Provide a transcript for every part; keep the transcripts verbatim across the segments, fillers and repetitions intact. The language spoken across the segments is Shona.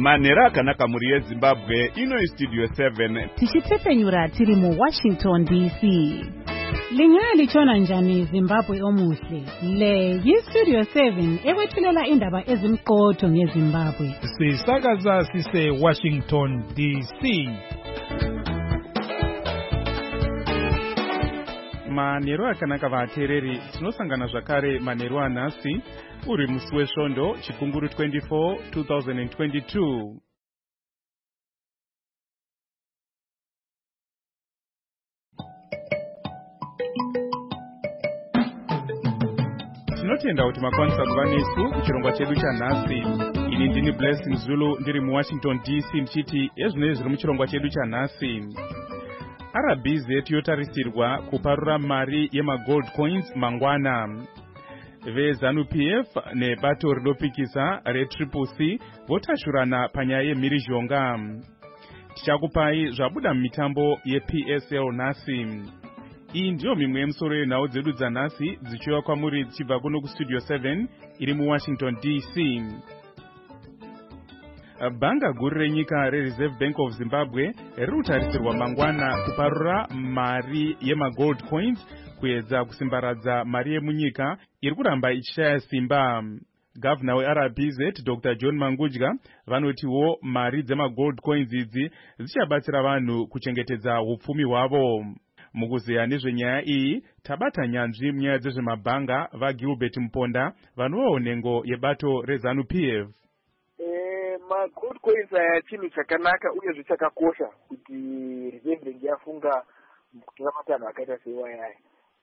Manhero akanaka muri yeZimbabwe, ino iStudio seven. Tichitsepenyura tiri mu Washington D C. Lingaya lichona njani Zimbabwe omuhle. Le yiStudio seven ewethulela indaba ezimqotho ngeZimbabwe. Sisakaza sise Washington D C. Manhero akanaka vateereri, tinosangana zvakare manhero anhasi uri musi wesvondo chikunguru twenty-four twenty twenty-two. Tinotenda kuti makwanisa kuva nesu kuchirongwa chedu chanhasi. Ini ndini Blessing Zulu ndiri muWashington D C ndichiti ezvinenge zviri muchirongwa chedu chanhasi. R B Z yotarisirwa kuparura mari yemagold coins mangwana. VeZanu P F nebato rinopikisa reTriple C votashurana panyaya yemhirizhonga. Tichakupai zvabuda mumitambo yeP S L nhasi. Iyi ndiyo mimwe yemusoro yenhau dzedu dzanhasi dzichiuya kwamuri dzichibva kuno kuStudio seven iri muWashington D C. Bhanga guru renyika reReserve Bank of Zimbabwe ririkutarisirwa mangwana kuparura mari yemagold coins kuedza kusimbaradza mari yemunyika iri kuramba ichishaya simba. Gavana weR B Z Doctor John Mangudya vanotiwo mari dzemagold coins idzi dzichabatsira vanhu kuchengetedza upfumi hwavo. Mukuzeya nezvenyaya iyi tabata nyanzvi munyaya dzezvemabhanga vaGilbert Mponda vanovawo nhengo yebato reZanu P F. Magold coins aya chinhu chakanaka uye zvichakakosha kuti Reserve Bank yafunga kutora matanho akaita seiwayaya.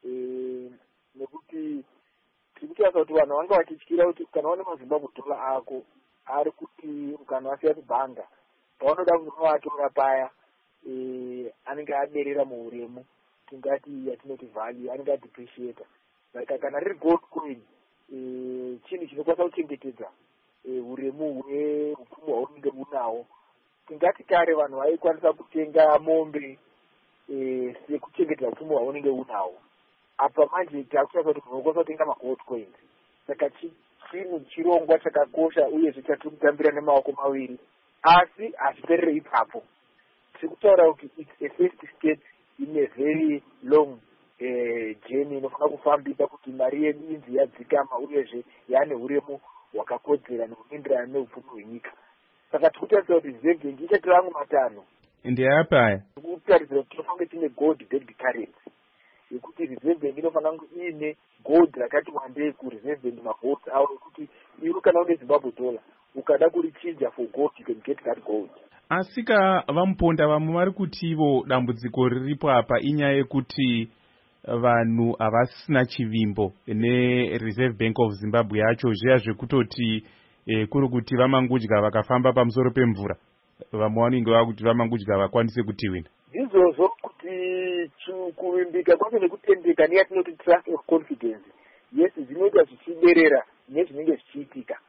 Nekuti tirikutarisa kuti vanhu vanga vachityira kuti kana une maZimbabwe dollar ako ari kuti kana wasiya kubhanga paunoda kunovatora paya anenge aderera muuremu, tingati yatinoti value, anenge adepreciata. Saka kana riri gold coin chinhu chinokwanisa kuchengetedza uremu hweupfumi hwaunenge unawo. Tingati kare vanhu vaikwanisa kutenga mombe sekuchengetedza upfumi hwaunenge unawo. Apa manje takutarisa kuti munhu unokwanisa kutenga magold coins. Saka chinhu chirongwa chakakosha uye zvichati kutambira nemaoko maviri, asi hazviperere ipapo. Tikutaura kuti it's a first step in a very long journey inofanira kufambisa kuti mari yedu inzi yadzikama uyezve yaane uremu hwakakodzera nekuenderana neupfumi hwenyika. Saka tikutarisa kuti Reserve Bank ichatora amwe matanho. Ndeyapaya Tikutarisira kuti tinofanira tine gold backed currency yekuti Reserve Bank inofanira kunge ine gold rakati wandei kuReserve Bank mavaults avo ekuti iwe kana une Zimbabwe dollar ukada kurichinja for gold you can get that gold. Asika vamuponda vamwe vari kutivo dambudziko riripo apa inyaya yekuti vanhu havasina chivimbo neReserve Bank of Zimbabwe yacho, zviya zvekutoti eh, kuri kuti vaMangudya vakafamba pamusoro pemvura vamwe vanenge vava kuti vaMangudya vakwanise kutiwina. Izvozvo kuti kuvimbika kwacho nekutendeka neyatinoti trust of confidence, yes, zvinoita zvichiderera nezvinenge zvichiitika.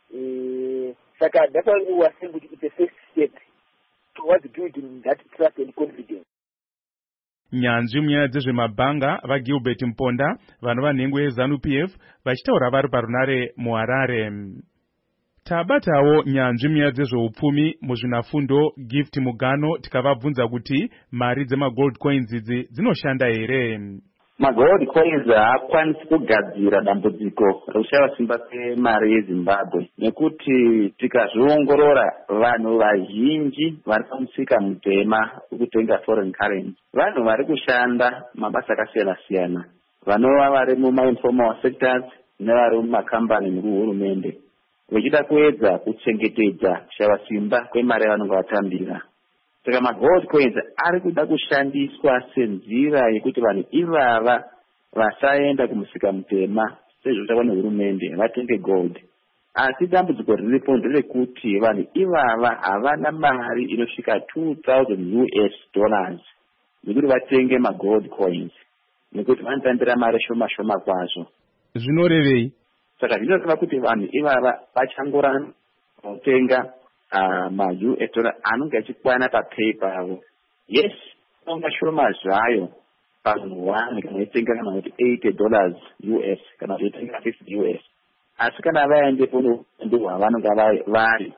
Saka that's why we were saying kuti it's a first step towards building that trust and confidence. Nyanzvi munyaya dzezvemabhanga vaGilbert Mponda vanova nhengo yeZanu P F vachitaura vari parunare muHarare. Tabatawo nyanzvi munyaya dzezveupfumi muzvinafundo Gift Mugano tikavabvunza kuti mari dzemagold coins idzi dzinoshanda here. Magold coins haakwanisi kugadzira dambudziko rekushaya simba kwemari yeZimbabwe nekuti tikazviongorora vanhu vazhinji vari pamusika mutema wekutenga foreign currency vanhu vari kushanda mabasa akasiyana siyana, vanova vari mumainformal sectors nevari mumakambani nekuhurumende vachida kuedza kuchengetedza kushaya simba kwemari yavanenge vatambira. Saka magold coins ari kuda kushandiswa senzira yekuti vanhu ivava vasaenda kumusika mutema sezvinoitwa nehurumende vatenge gold. Asi dambudziko riripo nderekuti vanhu ivava havana mari inosvika two thousand U S dollars nekuti vatenge magold coins nekuti vanotambira mari shoma shoma kwazvo. Zvinorevei? Saka zvinoreva kuti vanhu ivava vachangoramba kutenga Uh, ma-U S dollar anenge achikwana papay pavo. Yes, inonga shoma zvayo panhu one kana itenga kana kuti eighty dollars U S kana kuti itenga fifty U S. Asi kana vaendepo ndo hwavanonga vari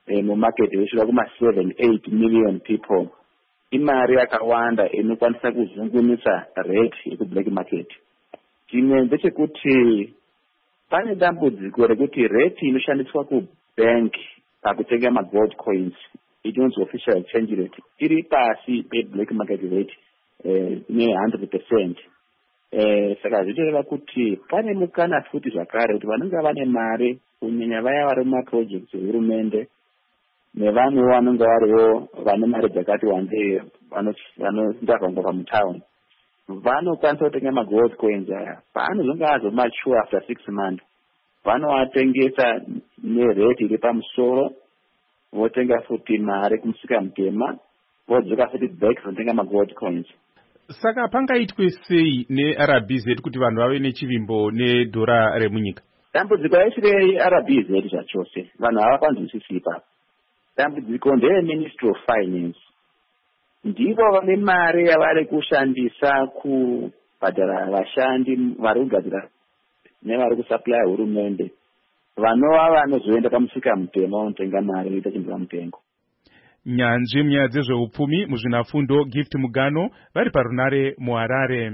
eh, mumaketi wesvika kuma seven eight million people imari yakawanda inokwanisa kuzungunisa rate yekublack market. Chimwe ndechekuti pane dambudziko rekuti rate inoshandiswa kubank pakutenga magold coins inonzi official exchange rate iri pasi peblack market rate eh, ne one hundred percent. Eh, saka zvichireva kuti pane mukana futi zvakare kuti vanenge vane mari kunyanya vaya vari mumaprojects ehurumende nevamwewo vanenge variwo vane mari dzakati wandei vanoenda vangu pamutown vanokwanisa kutenga magold coins aya paanozonge azomature after six months vanoatengesa nerate iri pamusoro votenga futi mari kumusika mutema vodzoka futi back votenga magold coins. Saka pangaitwe sei neR B Z kuti vanhu vave nechivimbo nedhora remunyika? Dambudziko raisi reR B Z zvachose vanhu havapanzwisisi ipapo. Dambudziko ndeye Ministry of Finance, ndivo vane mari yavari kushandisa kubhadhara vashandi vari kugadzira nevari kusupply hurumende vanova vanozoenda pamusika mutema unotenga mari inoita chinhu mutengo. Nyanzvi munyaya dzezveupfumi muzvinafundo Gift Mugano vari parunare muHarare.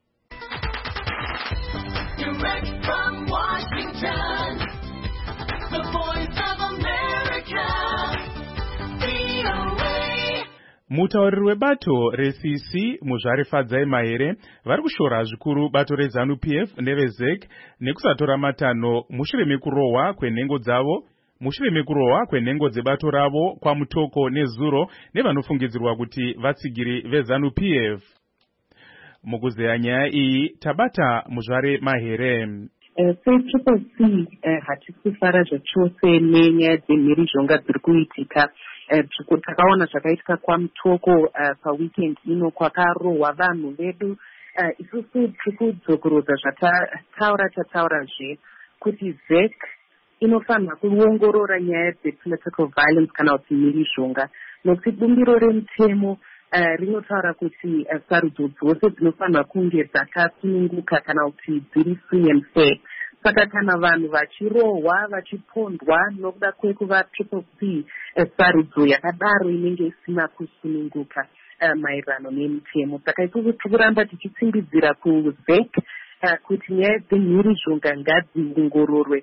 Mutauriri webato re-C C Muzvare Fadzai Mahere vari kushora zvikuru bato reZANU P F neveZEC nekusatora matanho mushure mekurohwa kwenhengo dzavo mushure mekurohwa kwenhengo dzebato ravo kwaMutoko neZuro nevanofungidzirwa kuti vatsigiri veZANU P F. Mukuzeya nyaya iyi tabata Muzvare Mahere. setriple C hatisi kufara zvachose nenyaya dzemhirizhonga dziri kuitika. Takaona zvakaitika kwaMutoko paweekend ino kwakarohwa vanhu vedu. Isusu tiri kudzokorodza zvataura tataurazve kuti ZEC inofanira kuongorora nyaya dzepolitical violence kana kuti mhirizhonga nokuti bumbiro remutemo rinotaura kuti sarudzo dzose dzinofanira kunge dzakasununguka kana kuti dziri free and fair. Saka kana vanhu vachirohwa vachipondwa nokuda kwekuva triple C sarudzo yakadaro inenge isina kusununguka maererano nemutemo. Saka isusu tiri kuramba tichitsimbidzira kuZEC kuti nyaya dzemhirizhonga ngadziongororwe.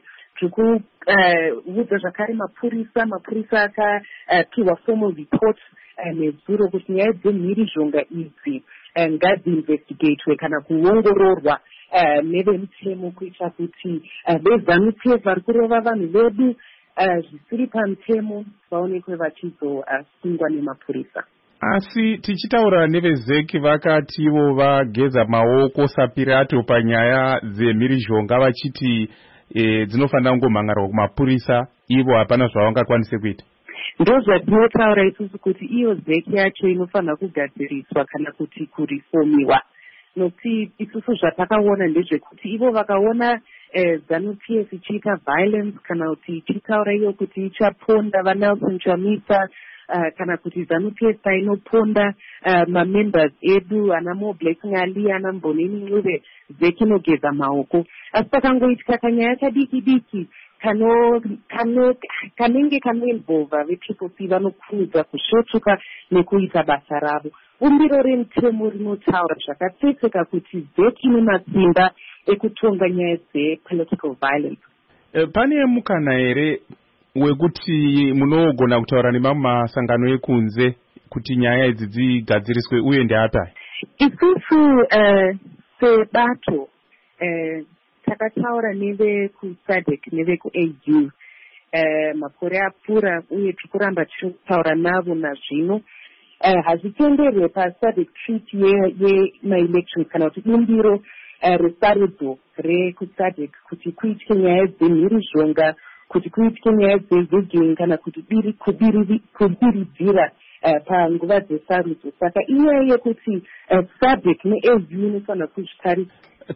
Tikuudza zvakare mapurisa mapurisa akapiwa formal report neZuro kuti nyaya dzemhirizhonga idzi ngadziinvestigatwe kana kuongororwa nevemutemo kuita kuti veZANU P F vari kurova vanhu vedu zvisiri pamutemo vaonekwe vachizosungwa nemapurisa. Asi tichitaura neveZEC vakativo vageza maoko sapirato panyaya dzemhirizhonga vachiti E, dzinofanira kungomhangarwa kumapurisa ivo hapana zvavangakwanise kuita. Ndo zvatinotaura isusu kuti iyo ZEC yacho inofanira kugadziriswa kana kuti kurifomiwa. Nokuti isusu zvatakaona ndezvekuti ivo vakaona eh, ZANU P F ichiita violence kana kuti ichitaura iyo kuti ichaponda vaNelson Chamisa uh, kana kuti ZANU P F painoponda uh, mamembers edu ana Mo Blessing Ali ana Mboneni Ncube ZEC inogeza maoko. Asi pakangoitika kanyaya kadiki diki kano kano kanenge kanoinvolva vetriple C vanokuudza kusvotuka nekuita basa ravo. Bumbiro remutemo rinotaura zvakatsetseka kuti ZEC ine matsimba ekutonga nyaya dzepolitical violence. E, pane mukana here wekuti munogona kutaura nemamwe masangano ekunze kuti nyaya idzi dzigadziriswe uye ndeapi? Isusu uh, sebato uh, takataura nevekuSADC nevekuA U uh, makore apfuura uye tikuramba tichitaura navo nazvino. Uh, hazvitenderwe paSADC treaty yemaelections kana kuti bumbiro uh, resarudzo rekuSADC kuti kuitike nyaya dzemhirizhonga kuti kuitike nyaya dzevigging kana kuti kubiridzira uh, panguva dzesarudzo. Saka inyaya yekuti uh, SADC neA U inofanira kuzvitarisa.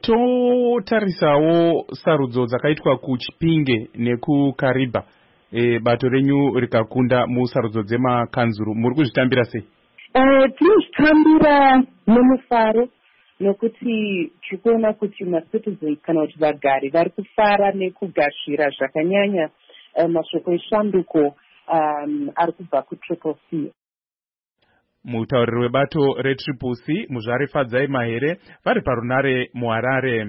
Totarisawo sarudzo dzakaitwa kuChipinge nekuKariba, e, bato renyu rikakunda musarudzo dzemakanzuru, muri kuzvitambira sei? Uh, tinozvitambira nomufaro nokuti tikuona kuti macitizens kana kuti vagari vari kufara nekugashira zvakanyanya uh, mashoko eshanduko um ari kubva kutriple c. Mutauriri webato retriple c Muzvare Fadzai Mahere vari parunare muHarare.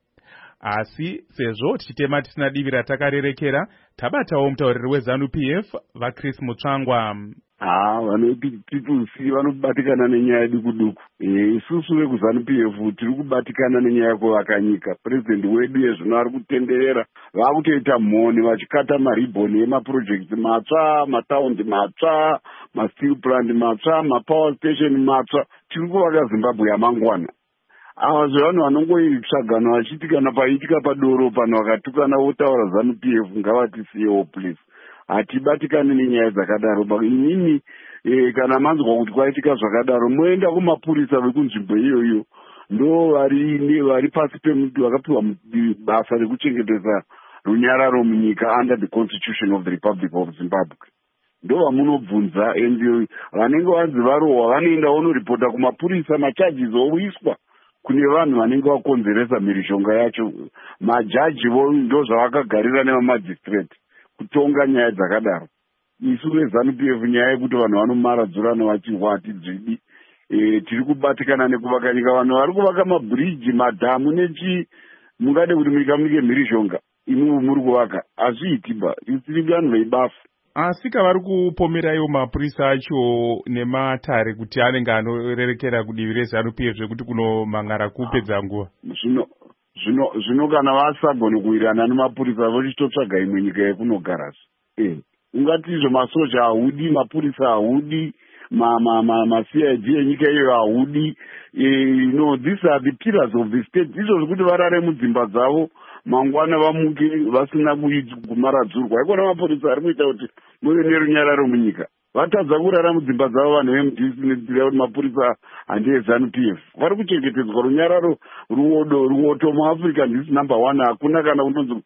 Asi sezvo tichitema tisina divi ratakarerekera, tabatawo mutauriri weZANU P F vaChris Mutsvangwa. Ah, vanoti triple c vanobatikana nenyaya yeduku duku. Eh, isusu vekuZANU P F tiri kubatikana nenyaya yekuvaka nyika. President wedu yezvino ari kutenderera, vakutoita mhoni vachikata maribhoni emaprojekti matsva, mataundi matsva, masteel plant matsva, mapower station matsva. Tiri kuvaka Zimbabwe yamangwana. Ava zvevanhu vanongoitsvagana vachiti kana paitika padoro pano vakatukana votaura ZANU P F ngavatisiyewo please. Hatibatikane nenyaya dzakadaro. Inini e, kana manzwa kuti kwaitika zvakadaro moenda kumapurisa vekunzvimbo iyoyo, ndo vari vari pasi pemuti vakapiwa basa rekuchengetedza runyararo munyika under the Constitution of the Republic of Zimbabwe. Ndo vamunobvunza ende vanenge vanzi varohwa vanoenda vonoripota kumapurisa, macharges oiswa kune vanhu vanenge vakonzeresa mhirizhonga yacho. Majaji vo ndo zvavakagarira nemamajistrate kutonga nyaya dzakadaro. Isu veZANU P F nyaya yekuti vanhu vanomaradzurana vachihwa hatidzvidi. E, tiri kubatikana nekuvaka nyika. Vanhu vari kuvaka mabhiriji, madhamu nechi, mungade kuti munyika munike mhirizhonga imi muri kuvaka, hazviitiba. Tiri vanhu veibafu. Asi kavari kupomeraiwo mapurisa acho nematare kuti anenge anorerekera kudivi reZANU P F zvekuti kuno mangara kupedza nguva. Zvino zvino zvino kana vasagone kuwirana nemapurisa vochitotsvaga imwe nyika yekunogara. Eh, ungati izvo masoja haudi, mapurisa haudi, ma ma ma ma C I D enyika iyo haudi. Eh, no, these are the pillars of the state. Izvo zvekuti varare mudzimba dzavo mangwana vamuke vasina kumaradzurwa. Ikona mapurisa ari kuita kuti muve nerunyararo munyika. Vatadza kurara mudzimba dzavo vanhu vemudhisi nedzira kuti mapurisa handeeZANU P F. Vari kuchengetedzwa runyararo ruodo ruoto muAfrica ndisi number one. Hakuna kana kunonzi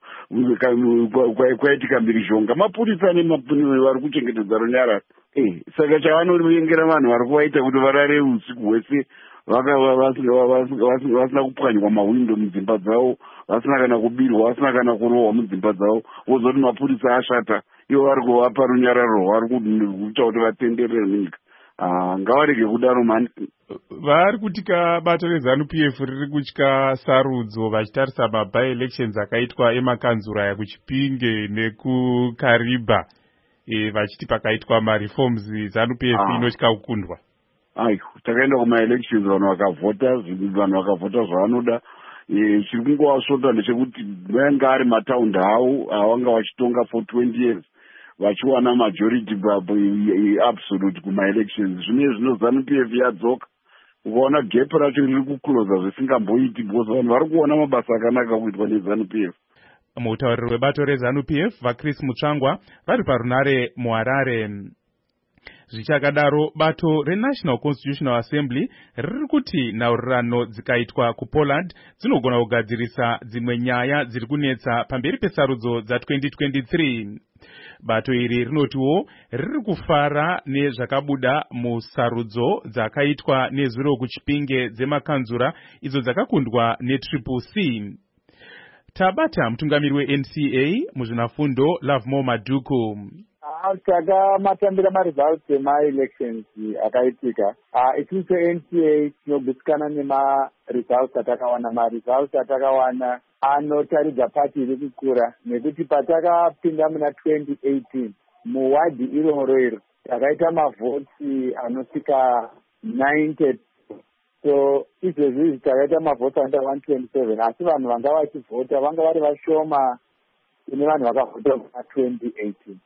kwaitika mhirizhonga. Mapurisa nemapuni vari kuchengetedza runyararo. Eh, saka chavanonyengera vanhu vari kuvaita kuti varare usiku hwese vasina kupwanywa mawindo mudzimba dzavo, vasina kana kubirwa, vasina kana kurohwa mudzimba dzavo, vozoti mapurisa ashata, ivo vari kuvapa runyararo, vari kuita kuti vatenderere munyika. Ngavarege kudaro mani. Vari kutika bato reZANU P F riri kutya sarudzo vachitarisa maby elections akaitwa emakanzura ya kuChipinge nekuKariba. E, vachiti pakaitwa mareforms ZANU P F inotya kukundwa. Ai, takaenda kuma-elections vanhu vakavhota, vanhu vakavhota zvavanoda. E, chiri kungovasvota ndechekuti vange ari mataundi havo avanga vachitonga for twenty years vachiwana majority absolute kuma-elections. Zvine zvino ZANU P F yadzoka, ukaona gap racho riri kuclosa zvisingamboiti because vanhu vari kuona mabasa akanaka kuitwa neZANU P F. Mutauriri webato reZANU P F vaChris Mutsvangwa vari parunare muHarare. Zvichakadaro, bato reNational Constitutional Assembly riri kuti nhaurirano dzikaitwa kuPoland dzinogona kugadzirisa dzimwe nyaya dziri kunetsa pamberi pesarudzo dza-twenty twenty-three. Bato iri rinotiwo riri kufara nezvakabuda musarudzo dzakaitwa nezuro kuChipinge dzemakanzura idzo dzakakundwa neTriple C. Tabata mutungamiri we-N C A muzvinafundo Lovemore Maduku. Takamatambira maresults ema-elections akaitika. Isusu se-N C A tinogutsikana nema-results atakawana. Ma-results atakawana anotaridza pati iri kukura nekuti patakapinda muna twenty eighteen muwadhi iroro iro takaita mavhotsi anosvika ninety. So izvezvi takaita mavhotsi anoita one twenty-seven, asi vanhu vanga vachivhota vanga vari vashoma kune vanhu vakavhota muna twenty eighteen.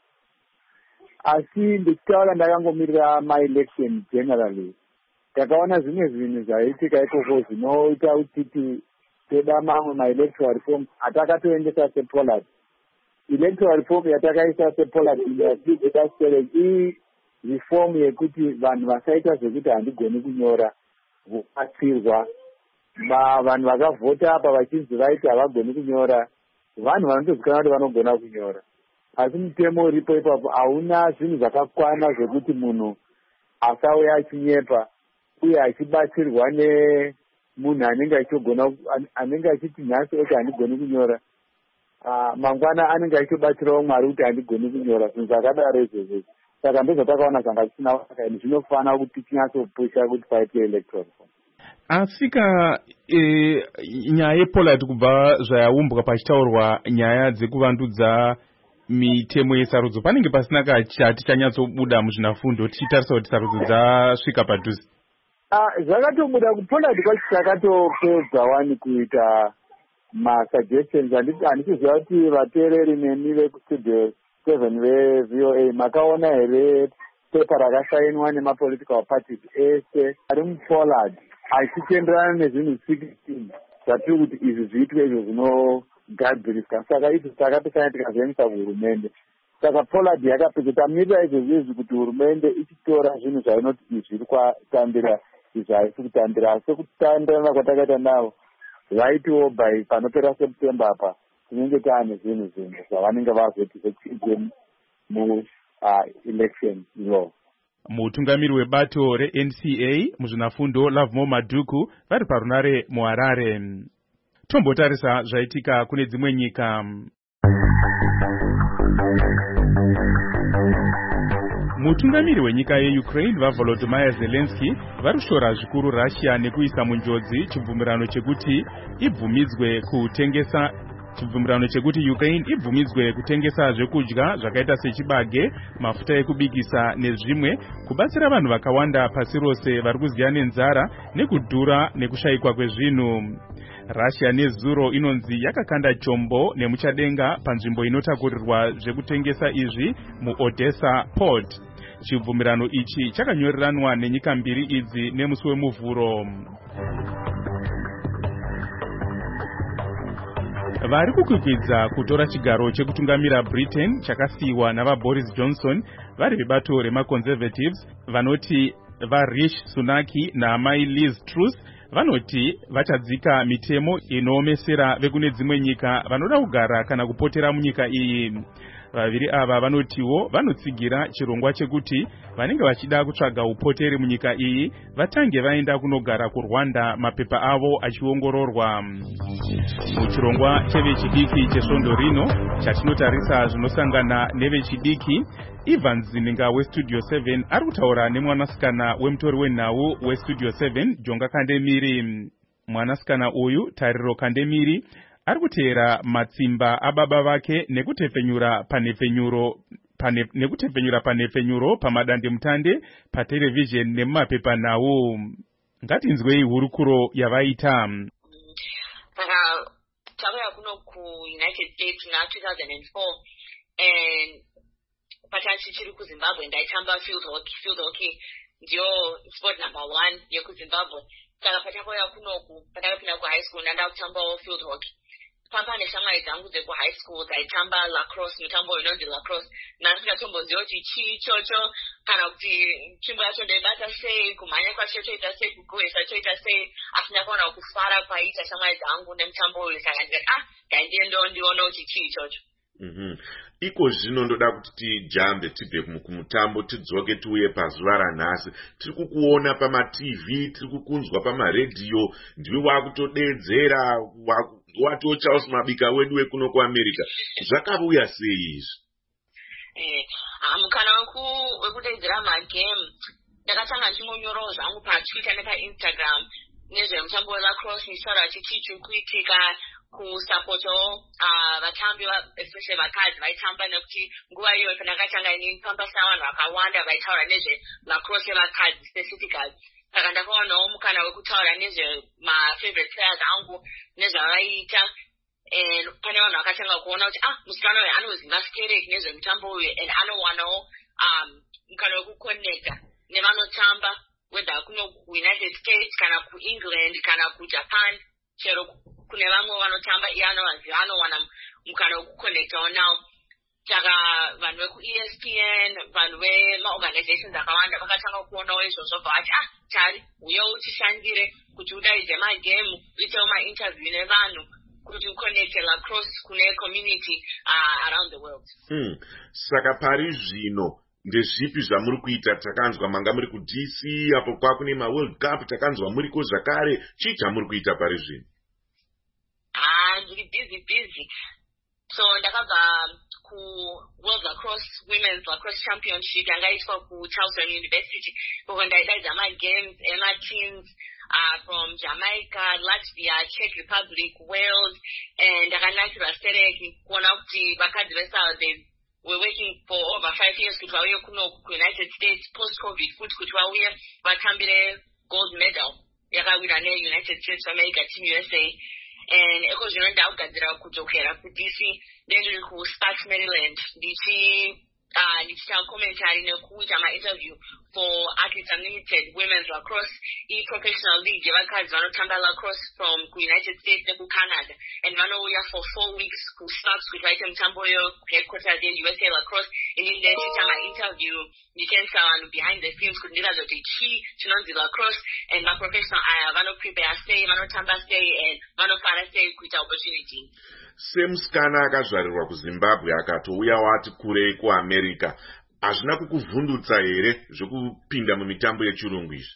Asi ndichitaura ndakangomirira ma-election generally, takaona zvimwe zvinhu zvaitika ikoko zvinoita kuti toda mamwe ma-electoral reform atakatoendesa sePollard. Electoral reform yatakaisa sePollard yatizoda seven i reform yekuti vanhu vasaita zvekuti handigoni kunyora vobatsirwa. Vanhu vakavhota apa vachinzi vaiti havagoni kunyora, vanhu vanotozikanwa kuti vanogona kunyora. Asi mutemo uripo ipapo hauna zvinhu zvakakwana zvekuti munhu asauya achinyepa uye achibatsirwa nemunhu anenge achigona anenge achiti nhasi oti handigoni kunyora. uh, mangwana anenge achitobatsirawo Mwari kuti handigoni kunyora zvinhu zvakadaro izvozvo. Saka ndozvatakaona zvanga zvisina kunaka, zvinofanira kuti tinyatsopusha kuti paite electoral reform. Asika e, nyaya yePollard kubva zvayaumbwa pachitaurwa nyaya dzekuvandudza mitemo yesarudzo, panenge pasina kachati chanyatsobuda muzvinafundo tichitarisa kuti sarudzo dzasvika padhuze? Ah, zvakatobuda kuPollard kwacho chakatopedza wani kuita masuggestions. Handichiziva kuti vateereri nemi vekustudio seven ve-V O A makaona here pepa rakasainwa nemapolitical parties ese ari muPollard achitenderana nezvinhu sixteen zvatiri kuti izvi zviitwe izvo zvinogadziriswa. Saka izvi takatosanya tikazviendesa kuhurumende. Saka Pollard yakapedza tamirira izvozvo izvi kuti hurumende ichitora zvinhu zvainoti izvi zviri kwatambira izvi haisi kutambira. Asi kutandirana kwatakaita navo vaitiwo by panopera September apa tinenge taane zvinhu zvinhu zvavanenge vazoti zvechiite mu-election law. Mutungamiri webato re-N C A muzvinafundo Lovemore Maduku vari parunare muHarare. Tombotarisa zvaitika kune dzimwe nyika. Mutungamiri wenyika yeUkraine vaVolodymyr Zelensky varushora zvikuru Russia nekuisa munjodzi chibvumirano chekuti ibvumidzwe kutengesa chibvumirano chekuti Ukraine ibvumidzwe kutengesa zvekudya zvakaita sechibage, mafuta ekubikisa nezvimwe kubatsira vanhu vakawanda pasi rose vari kuziya nenzara nekudhura nekushayikwa kwezvinhu. Russia nezuro inonzi yakakanda chombo nemuchadenga panzvimbo inotakurirwa zvekutengesa izvi muOdessa port. Chibvumirano ichi chakanyoreranwa nenyika mbiri idzi nemusi wemuvhuro. Vari kukwikwidza kutora chigaro chekutungamira Britain chakasiyiwa navaBoris Johnson vari vebato remaConservatives vanoti vaRishi Sunak naamai Liz Truss vanoti vachadzika mitemo inoomesera vekune dzimwe nyika vanoda kugara kana kupotera munyika iyi. Vaviri ava vanotiwo vanotsigira chirongwa chekuti vanenge vachida kutsvaga upoteri munyika iyi vatange vaenda kunogara kuRwanda mapepa avo achiongororwa. Muchirongwa chevechidiki chesvondo rino chatinotarisa zvinosangana nevechidiki, Ivan Zininga weStudio seven ari kutaura nemwanasikana wemutori wenhau weStudio seven Jonga Kandemiri. Mwanasikana uyu Tariro Kandemiri ari kuteera matsimba ababa vake nekutefenyura panefenyuro pane nekutefenyura panefenyuro pamadande mutande patelevision nemumapepa nawo. Ngatinzwei hurukuro yavaita. Saka takauya kuno kuUnited States na two thousand four and patachi chiri kuZimbabwe ndaitamba field hockey. Field hockey ndiyo sport number one yekuZimbabwe. Saka patakauya kunoku patakapinda kuhigh school ndandakutambawo field hockey. Pamba neshamwari dzangu dzekuhigh school dzaitamba lacrosse, mutambo unonzi lacrosse. Nasingatomboziva kuti chii ichocho kana kuti nzvimbo yacho ndaibata sei, kumhanya kwacho choita sei, kugohesa choita sei. Asi ndakaona kufara kwaita shamwari dzangu nemutambo uyu, saka ndikati ah ndaendewo ndiona kuti chii ichocho. Mhm. Iko zvino ndoda kuti tijambe tibve kumutambo tidzoke tiuye pazuva ranhasi. Tiri kukuona pama-T V, tiri kukunzwa pamaredhiyo, ndiwe wakutodedzera, watochawo mabika wedu wekuno kuAmerica. Zvakauya sei izvi? Eh, mukana wekudedzera magame ndakatanga ndinonyorawo zvangu paTwitter nepaInstagram nezvemutambo welacrosse ndichitaura kuti chii chiri kuitika kusapotawo uh, vatambi especially vakadzi vaitamba, nekuti nguva iyoyo pandakatanga ini pambasa vanhu vakawanda vaitaura nezvelacrosse yevakadzi specifically. Saka ndakaonawo mukana wekutaura nezvemafavorite players angu nezvavaiita. And pane vanhu vakatanga kuona kuti ah musikana uyu anoziva stereki nezvemutambo uyu and anowanawo um, mukana wekuconnecta nevanotamba whether kuno kuUnited States kana kuEngland kana kuJapan, chero kune vamwe vanotamba iye anovaziva, anowana mukana wekuconnectawo nawo. Saka vanhu vekuE S P N, vanhu vemaorganizations akawanda vakatanga kuonawo izvozvo vati ah tari uyewo tishandire kuti udaidze magame, uitewo mainterview nevanhu kuti uconnecte lacrosse kune community uh, around the world. Hmm. Saka pari zvino ndezvipi zvamuri kuita? Takanzwa manga muri kuD C apo kwakune maWorld Cup, takanzwa muriko zvakare. Chii chamuri kuita pari zvino? Ah, ndiri busy busy. So ndakabva ku World Lacrosse Women's Lacrosse Championship yangaitwa ku Towson University uko ndaidaidza magames ema-teams uh, from Jamaica, Latvia, Czech Republic, Wales, and ndakanakirwa Serek kuona kuti vakadzi veSouthern we're working for over five years kuti vauye kuno ku-United States post-COVID futhi kuti vauye vatambire gold medal yakawina ne-United States of America Team U S A. And eko zvino ndaugadzira kudzokera ku D C ndendiri ku Sparks Maryland ndichi uh, ndichiita commentary nekuita ma-interview for Athletes Unlimited Women's Lacrosse e-professional league yevakadzi vanotamba lacrosse from ku-United States neku Canada, and vanouya for four weeks ku Sparks kuti vaite mutambo yo headquarters ye-U S A Lacrosse. Inini ndichiita ma-interview ndichiendesa vanhu behind the scenes kuti ndiratidze kuti chii chinonzi lacrosse and ma-professional aya vanoprepare sei, vanotamba sei, and vanofara sei kuita opportunity. Semusikana akazvarirwa kuZimbabwe akatouya wati kurei kuAmerica, hazvina kukuvhundutsa here zvekupinda mumitambo yechirungu izvi?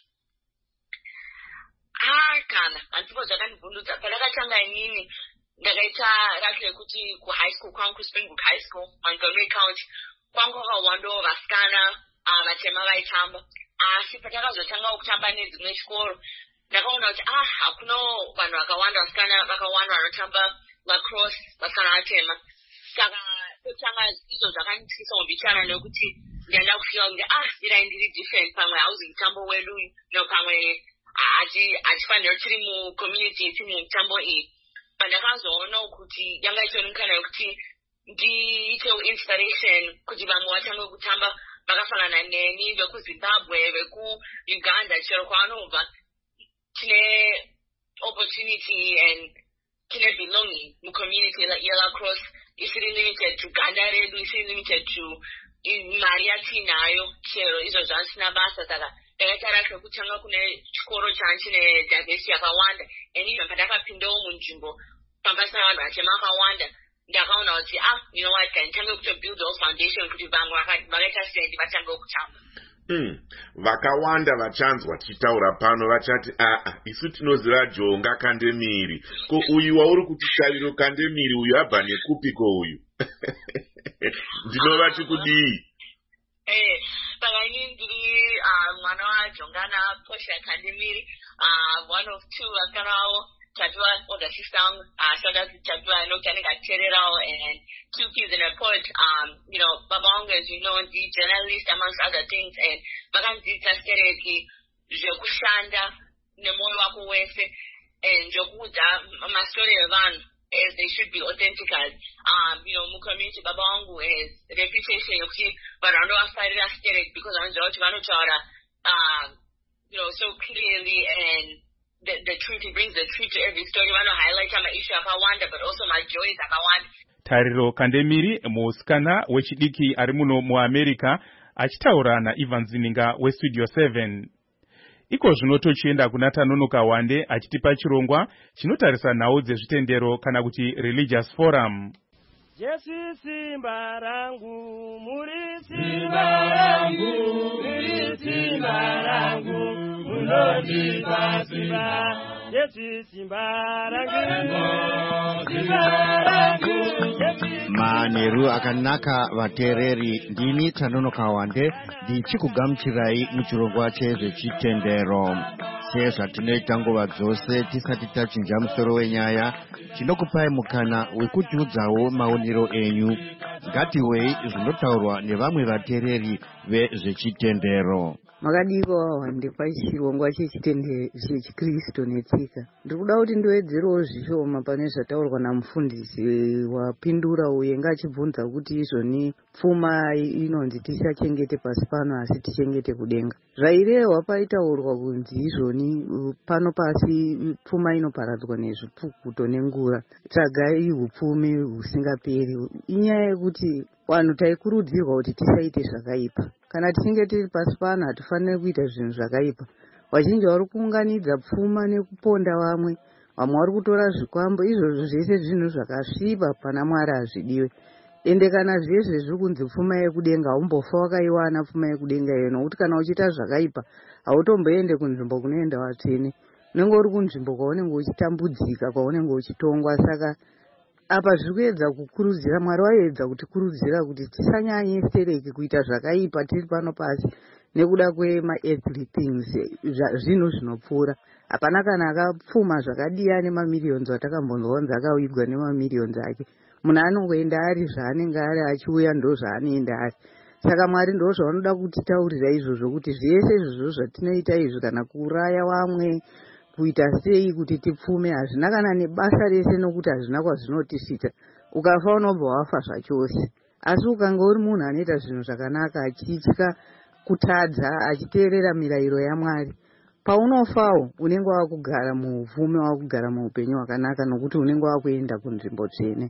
Ah, kana handipo zvakandivhundutsa. Pandakatanga inini ndakaita racho rekuti kuhigh school kwangu kuSpringbrook High School Montgomery County kwangu kwakawandawo vasikana vatema vaitamba, asi patakazotanga kutamba nedzimwe chikoro ndakaona kuti ah hakuno vanhu vakawanda vasikana vakawanda vanotamba lacrosse vasikana vatema. Saka totanga izvo zvakandityisa mumbichana nekuti ndaenda kufika kunge ah ndirai ndiri different, pamwe hauzi mutambo wedu no pamwe hatifanira tiri mucommunity tiri mumitambo iyi. Pandakazoona kuti yanga itonimukana yekuti ndiitewo inspiration kuti vamwe vatange kutamba vakafanana neni, vekuZimbabwe, vekuUganda, chero kwavanobva tine opportunity and tine belonging mucommunity yelacrosse isiri limited to ganda redu, isiri limited to mari yatinayo, chero izvo zvanisina basa. Saka ndakaita racho kutanga kune chikoro chanchine diversity yakawanda, and even pandakapindawo munzvimbo pambasina vanhu vatema vakawanda ndakaona kuti ah you know what can tange kutobuild those foundation kuti vamwe vakaita sendi vatange kutamba. Mm. Vakawanda vachanzwa tichitaura pano vachati aa isu tinoziva Jonga Kandemiri, ko uyu wauri kutitariro Kandemiri uyu abva nekupiko uyu? Ndinova chikudii? Eh, saka inini ndiri mwana waJonga naPortia Kandemiri, one of two vasikana vavo, Tatua older sister, uh, shout out to Tatua, no Kanika Tererao, and two kids in a pod. Um, you know, Babang, as you know, the journalist, amongst other things, and Baganzi Tastereki, Jokushanda, Nemoy Wakuwese, and Jokuda, my story of Van, as they should be authentic as, um, you know, Mukomiti Babangu is reputation of him, but I know I started Asterek because I'm George Vanuchara, um, you know, so clearly, and The, the truth, he brings the truth to every story. One highlight my issue akawanda, but also my joys akawanda. Tariro Kandemiri musikana wechidiki ari muno muAmerica achitaura naIvan Zininga weStudio seven. Iko zvino tochienda kuna Tanonoka Wande achitipa chirongwa chinotarisa nhau dzezvitendero kana kuti religious forum. Yesu simba rangu, muri simba rangu, muri simba rangu, munoni simba. Yesu simba rangu, simba rangu. Maneru akanaka vatereri ndini Tanonoka Wande ndichikugamuchirai muchirongwa chezvechitendero. Sezvatinoita nguva dzose tisati tachinja musoro wenyaya, tinokupai mukana wekutiudzawo maonero enyu. Ngatiwei zvinotaurwa nevamwe vatereri vezvechitendero. Makadiko Wande pachirongwa chechikristu netsika. Ndikuda kuti ndiwedzerewo zvishoma pane zvataurwa namufundisi wapindura uye ngachibvunza kuti izvoni pfuma inonzi tisachengete pasi pano asi tichengete kudenga. Zvairehwa paitaurwa kunzi izvoni pano pasi pfuma inoparadzwa nezvipukuto nengura. Tsvagai upfumi husingaperi. Inyaya yekuti vanhu taikurudzirwa kuti tisaite zvakaipa. Kana tichinge tiri pasi pano hatifaniri kuita zvinhu zvakaipa. Vazhinji vari kuunganidza pfuma nekuponda vamwe, vamwe vari kutora zvikwambo, izvozvo zvese zvinhu zvakasviba pana Mwari hazvidiwe. Ende kana zvese zviri kunzi pfuma yekudenga, umbofa wakaiwana pfuma yekudenga iyo, nokuti kana uchiita zvakaipa hautomboende kunzvimbo kunoenda vatsvene, unenge uri kunzvimbo kwaunenge uchitambudzika, kwaunenge uchitongwa. Saka apa zviri kuedza kukurudzira, Mwari waedza kutikurudzira kuti tisanyanye stereki kuita zvakaipa tiri pano pasi nekuda kwema-earthly things, zvinhu zvinopfuura. Hapana kana akapfuma zvakadiya nemamiliyoni atakambonzwanzi akawirwa nemamiliyoni ake. Munhu anongoenda ari zvaanenge ari, achiuya ndo zvaanoenda ari. Saka Mwari ndo zvavanoda kutitaurira izvozvo, kuti zvese izvozvo zvatinoita izvi, kana kuuraya vamwe, kuita sei kuti tipfume, hazvina kana nebasa rese, nokuti hazvina kwazvinotisvitsa. Ukafa unobva wafa zvachose. Asi ukanga uri munhu anoita zvinhu zvakanaka, achitya kutadza, achiteerera mirayiro yaMwari, paunofawo unenge wakugara muupfumi, wakugara muupenyu hwakanaka, nokuti unenge wakuenda kunzvimbo tsvene.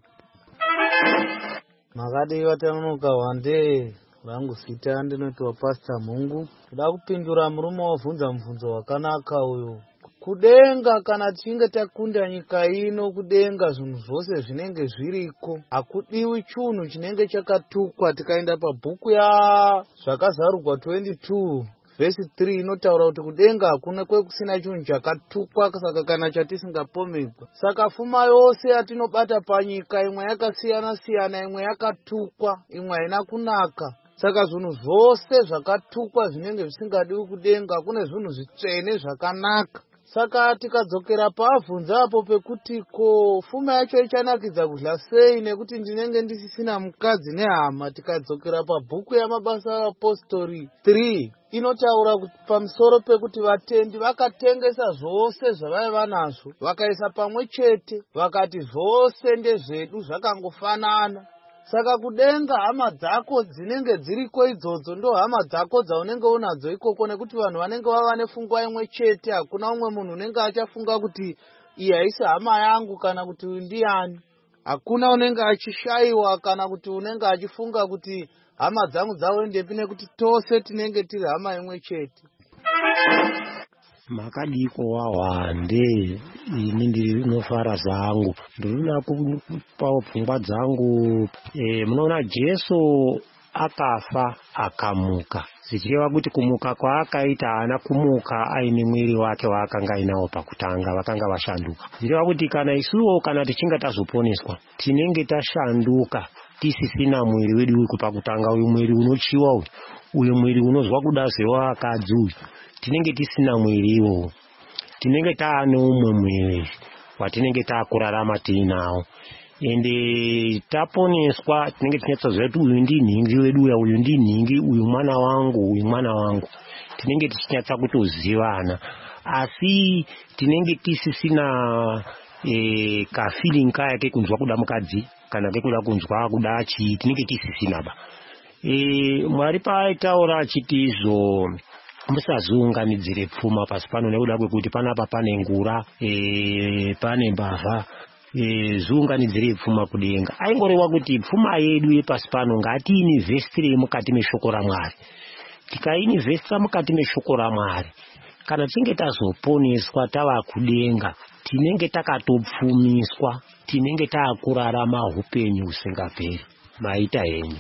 Makadiwa Tanuka Wande, rangu sita ndinoitwa Pastor Mungu. Kuda kupindura murume wavhunza mubvunzo wakanaka uyu. Kudenga kana tichinge takunda nyika ino, kudenga zvinhu zvose zvinenge zviriko. Hakudiwi chunhu chinenge chakatukwa. Tikaenda pabhuku ya Zvakazarurwa twenty-two verse three inotaura kuti kudenga hakuna kwekusina chinhu chakatukwa, saka kana chatisingapomegwa. Saka pfuma yose yatinobata panyika, imwe yakasiyana siyana, imwe yakatukwa, imwe haina kunaka. Saka zvinhu zvose zvakatukwa zvinenge zvisingadiwi kudenga, kune zvinhu zvitsvene zvakanaka. Saka tikadzokera pavhunza apo pekuti ko pfuma yacho ichanakidza kudla sei nekuti ndinenge ndisisina mukadzi nehama, tikadzokera pabhuku yamabasa apostori three inotaura pamusoro pekuti vatendi vakatengesa zvose zvavaiva nazvo, vakaisa pamwe chete, vakati zvose ndezvedu, zvakangofanana. Saka kudenga hama dzako dzinenge dziriko idzodzo ndo hama dzako dzaunenge unadzo ikoko, nekuti vanhu vanenge vava nepfungwa imwe chete. Hakuna umwe munhu unenge achafunga kuti iyi haisi hama yangu kana kuti uyu ndiani. Hakuna unenge achishayiwa kana kuti unenge achifunga kuti hama dzangu dzawendepi, nekuti tose tinenge tiri hama imwe chete. Makadiko Wawande, ini ndinofara zangu, ndinoda kupawo pfungwa dzangu. E, munoona Jesu akafa akamuka, zichireva kuti kumuka kwaakaita haana kumuka aine mwiri wake waakanga ainawo pakutanga, vakanga vashanduka. Zvireva kuti kana isuwo kana tichinge tazoponeswa, tinenge tashanduka tisisina mwiri wedu uyu pakutanga, uyu mwiri unochiwa uyu, uyu mwiri unozwa kuda sevakadzi uyu, tinenge tisina mwiri iwowo. Tinenge taane umwe mwiri watinenge taakurarama tiinawo. Ende taponeswa tinenge tinyatsoziva kuti uyu ndinhingi wedu uya, uyu ndinhingi, uyu mwana wangu, uyu mwana wangu. Tinenge tichinyatsa kutozivana. Asi tinenge tisisina e, kafeeling kaya kekunzwa kuda mukadzi kana kekuda kunzwa kuda chii, tinenge tisisina ba. E, Mwari paaitaura achiti izvo musaziunganidzire pfuma pasi pano nekuda kwekuti panapa pane ngura, e, pane mbavha, e, ziunganidzire pfuma kudenga. Aingoreva kuti pfuma yedu yepasi pano ngatiinivhestire mukati meshoko raMwari. Tikainivhestira mukati meshoko raMwari, kana tinge tazoponeswa tava kudenga, tinenge takatopfumiswa, tinenge taakurarama upenyu husingaperi. Maita henyu.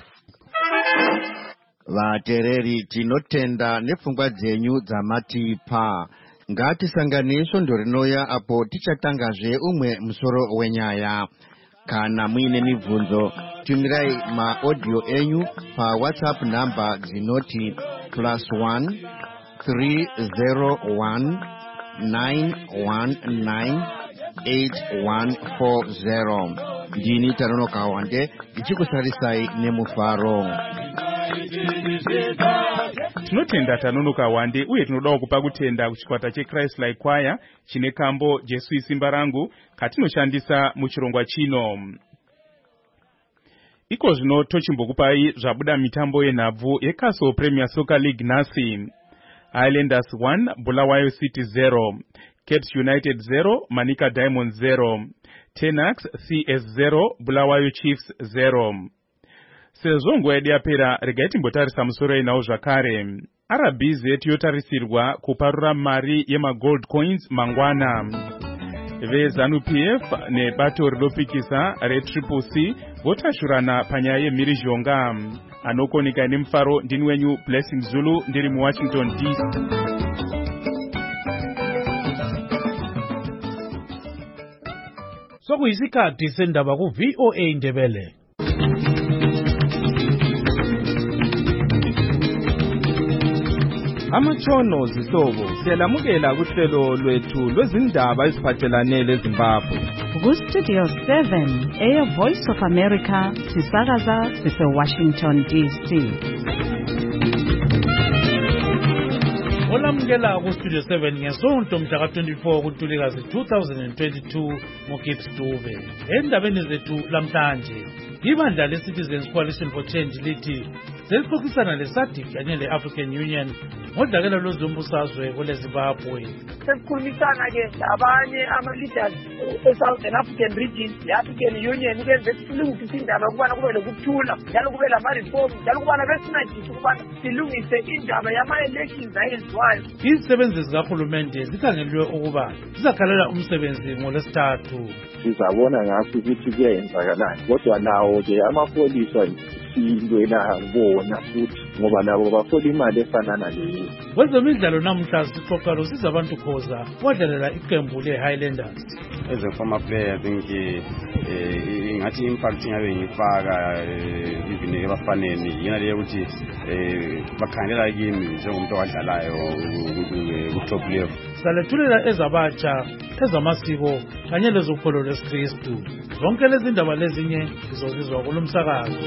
Vatereri, tinotenda nepfungwa dzenyu dzamatipa. Ngatisanganiswe ndorinoya apo tichatangazve umwe musoro wenyaya. Kana muine mibvunzo, tumirai maaudio enyu pa WhatsApp number dzinoti plus one three zero one nine one nine eight one four zero. Ndini Tanuka Wande, ndichikusarisai nemufaro. Tinotenda Tanuka Wande, uye tinodawo kupa kutenda kuchikwata cheChrist Like Choir chine kambo Jesu isimba rangu katinoshandisa muchirongwa chino. Iko zvino tochimbokupai zvabuda mitambo yenhabvu yeCastle Premier Soccer League nhasi. Islanders one, Bulawayo City zero, Caps United zero, Manika Diamonds zero, Tenax C S zero, Bulawayo Chiefs zero. Sezvo nguva yedu yapera, regai timbotarisa musoro inawo zvakare. R B Z yotarisirwa kuparura mari yemagold coins mangwana. VeZanu P F nebato rinopikisa reTriple C votashurana panyaya yemhirizhonga. Anokonika nemufaro ndini wenyu Blessing Zulu, ndiri muWashington D C. sokuyisikhathi sendaba ku-V O A Ndebele. Amatshono zihlobo siyalamukela kuhlelo lwethu lwezindaba eziphathelane leZimbabwe. Ku-Studio seven eye-Voice of America sisakaza sise-Washington D C. Olamukela ku-Studio seven ngesonto mhla twenty-four kuNtulikazi two thousand twenty-two ngoGibbs Dube. Endabeni zethu lamhlanje, ibandla le-Citizens Coalition for Change lithi selixoxisana le-SADC kanye le-African Union ngodlakela lwezombusazwe kweleZimbabwe. Sesikhulumisana-ke labanye ama-leaders e-Southern African region, le-African Union, ukwenze silungise indaba ukubana kube lokuthula njalo kube lama-reform njalo ukubana besinajisi ukubana silungise indaba yama-elections ayenziwayo. Izisebenzi zikahulumende zikhangelwe ukuba zizakhalela umsebenzi ngolwesithathu. Sizabona ngaso ukuthi kuyenzakalani, kodwa nawo-ke amapolisa silwela bona futhi ngoba nabo bafola imali efana naleyo. Kwezemidlalo namhla sixoxa losiza abantu khoza wadlalela iqembu le-Highlanders. As a former player, I think ngathi impact ngabe ngifaka even ebafaneni yena leyo ukuthi bakhangelela kimi njengomuntu owadlalayo ku top level. Salethulela ezabatsha, ezamasiko kanye lezokholo lwesikristu. Zonke lezi ndaba lezinye zizozizwa kulomsakazo.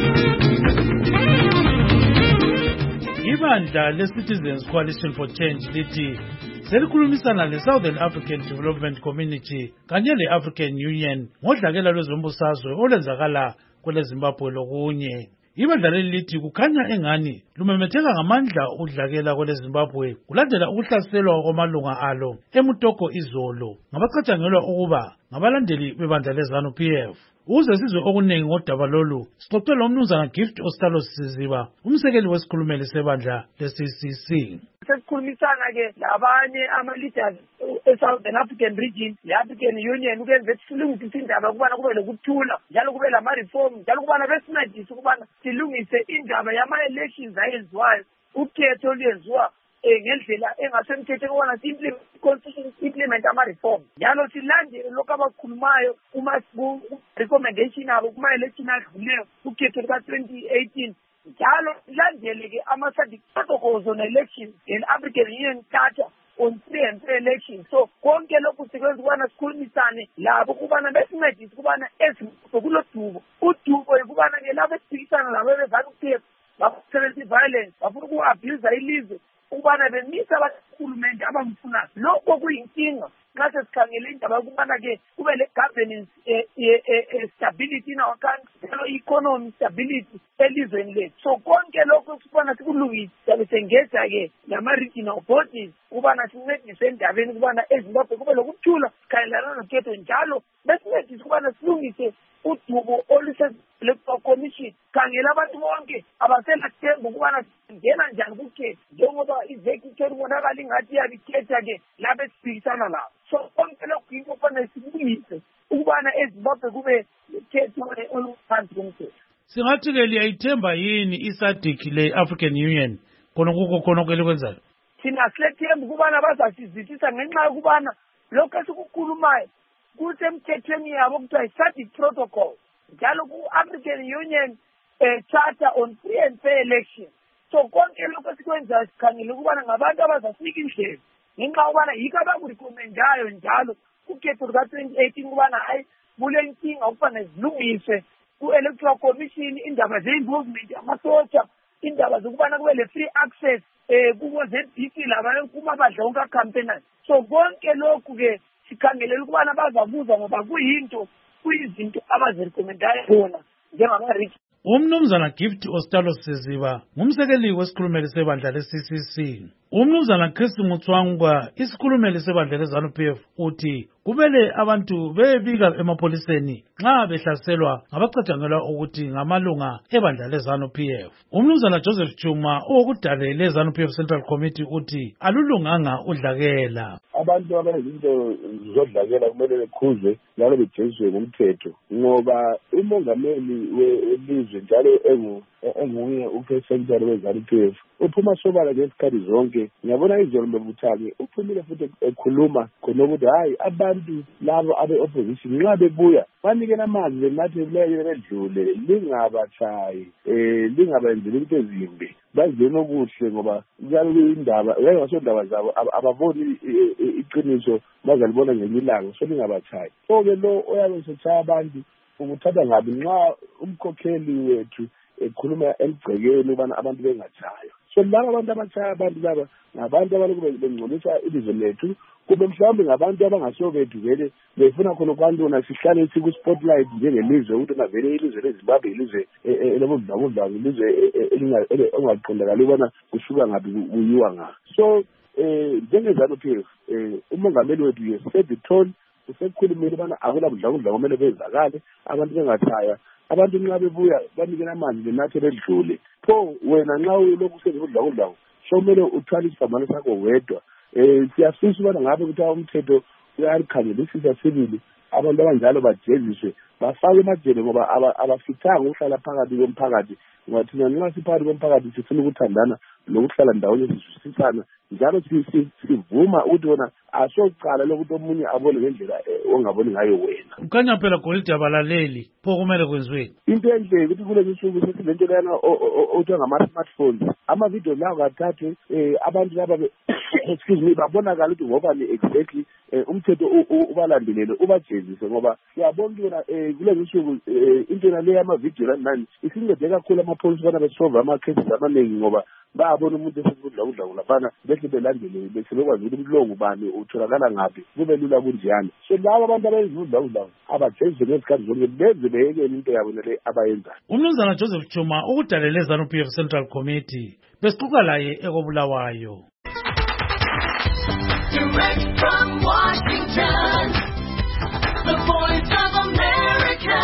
Ibandla le-Citizens Coalition for Change lithi selikhulumisana le-Southern African Development Community kanye le-African Union ngodlakela lwezombusazwe olwenzakala kweleZimbabwe lokunye. Ibandla leli lithi kukhanya engani lumemetheka ngamandla udlakela kweleZimbabwe kulandela ukuhlaselwa kwamalunga alo eMutoko izolo ngabacatshangelwa ukuba ngabalandeli bebandla leZANU P F. Uze sizwe okuningi ngodaba lolu sixoxe lo mnumzana Gift Ostalos Siziba, umsekeli wesikhulumeli sebandla le-C C C. Sesikhulumisana-ke labanye ama-leaders e-Southern African region, le-African Union, ukwenze silungise indaba ukubana kube lokuthula njalo kube lama-reform njalo ukubana besinajisi ukubana silungise indaba yama-elections ayenziwayo, ukhetho olwenziwa ngendlela engasemthethweni ukubana si-constitution implement ama-reform njalo silandele lokhu abakhulumayo kuma-recommendation abo kuma-election adluleyo ukhetho luka-twenty eighteen njalo silandele-ke ama-SADC protocols on elections and African Union Charter on free and fair elections. So konke lokhu sikwenza ukubana sikhulumisane labo ukubana besincedise ukubana ezimbabwe kulo dubo udubo ukubana-ke labo esiphikisana labo beZANU P F basebenzisa i-violence bafuna uku-abuse ilizwe ukubana bemisa abahulumende abamfunayo. Lokho kuyinkinga nxa sesikhangele indaba yokubana-ke kube le-governance stability in our country njalo i-economy stability elizweni lethu. So konke lokho sifuna sikulungise siyabe sengeja-ke nama-regional bodies ukubana sincedise endabeni ukubana eZimbabwe kube lokuthula sikhangelana nokhetho njalo besincedise ukubana silungise udubo oluse-electoral commission. Khangela abantu bonke abaselathemba ukubana singena njani kukhetho njengoba iveki ibonakala ingathi iyabikhetha-ke labe siphikisana labo. So konke lokhu yinto kufanele sikulungise ukubana eZimbabwe kube lekhetho oluphansi komthetho. Singathi-ke liyayithemba yini i-SADC le-African Union khona kuko khona kwelikwenzayo? Thina silethemba ukubana bazasizwisisa ngenxa yokubana lokhu esikukhulumayo kusemthethweni yabo kuthiwa yi-SADC protocol njalo ku-African Union Charter on free and fair elections. So konke lokho esikwenzayo sikhangele ukubana ngabantu abazasinika indlela ngenxa yokubana yikho abakurekomendayo njalo kukhetho luka-twenty eighteen ukubana hayi kule nkinga ukubana zilungiswe ku-electoral commission indaba ze-involvement yamasotsha, indaba zokubana kube le-free access um kubo-Z B C laba kumabandla wonke acampaignayo. So konke lokhu-ke sikhangelela ukubana bazabuza ngoba kuyinto kuyizinto abazirekomendayo bona njengama-rich. Umnumzana Gift Ostalos Siziba ngumsekeli wesikhulumeli sebandla le-C C C. Umnumzana Chris Mutswangwa isikhulumeli sebandla leZANU P F uthi kumele abantu bebika emapoliseni nxa behlaselwa ngabacatshangelwa ukuthi ngamalunga ebandla leZANU P F. Umnumzana Joseph Chuma owokudale leZANU P F Central Committee uthi alulunganga udlakela. Abantu abayizinto zodlakela kumele bekhuzwe njalo bejeziswe ngomthetho ngoba umongameli welizwe njalo enguye uPresident weZANU P F uphuma sobala ngesikhathi zonke. Ngiyabona izolo Mbuthali uphumile futhi ekhuluma khona ukuthi hayi abantu labo abe-opposition nxa bebuya banikela amazwi nathi leyo bedlule lingabatshayi um lingabenzeli into ezimbi bazibone okuhle ngoba kuyabe kuyindaba yaye ngasondaba zabo ababoni iqiniso bazalibona ngenye ilanga so lingabatshayi. So-ke lo oyabe sethaya abantu ukuthatha ngabi nxa umkhokheli wethu ekhuluma emgcekeni ukubana abantu bengatshaywa. So laba abantu abatshaya abantu laba ngabantu abaloku bengcolisa ilizwe lethu kube mhlawumbe ngabantu abangaso bethu vele befuna khona kwantona sihlale siku-spotlight njengelizwe ukuthi navele ilizwe leZimbabwe ilizwe elobudlabudlabu ilizwe engaqondakali ubana kusuka ngabi kuyiwa nga. So um njengezanu P F um umongameli wethu yeset itone usekukhulumile ubana akulabudlabudla kumele benzakale abantu bengathaya abantu nxa bebuya banikela amanzi benathe bedlule. Pho wena nxa ulokhu usengibudlabudlabu so kumele uthwale isigamane sakho wedwa. um siyafisa ubana ngabe kuthiwa umthetho uyalikhangelisisa sibili abantu abanjalo bajeziswe bafake emajele ngoba abafithanga ukuhlala phakathi komphakathi ngoba thina nxa siphakathi komphakathi sifuna ukuthandana lokuhlala ndawonye sizwisisana njalo sivuma ukuthi wona asokuqala lokuthi omunye abone ngendlela ongaboni ngayo wena. Kukhanya phela Golide abalaleli pho kumele kwenziweni. Into enhle ukuthi kulezi nsuku sesilento lena othiwa ngama-smartphones amavidiyo lawo kathathwe um abantu laba excuse me babonakala ukuthi ngobani exactly umthetho ubalandelele ubajezise ngoba siyabona ukuthi wona um kulezi nsuku into yona le yamavidiyo lanani isincede kakhulu amapholisa ubana besolve ama-cases amaningi ngoba bayabona umuntu esekudlakudla lapana behle belandele bese bekwazi ukuthi umlongo bani utholakala ngaphi kube lula kunjani. So laba abantu abayizudlakudla abajeziswe ngezikhathi zonke beze beyekele into yabo nale abayenzayo. Umnumzana Joseph Chuma ukudalele ZANU P F Central Committee besixoxa laye ekobulawayo. Direct from Washington, the voice of America,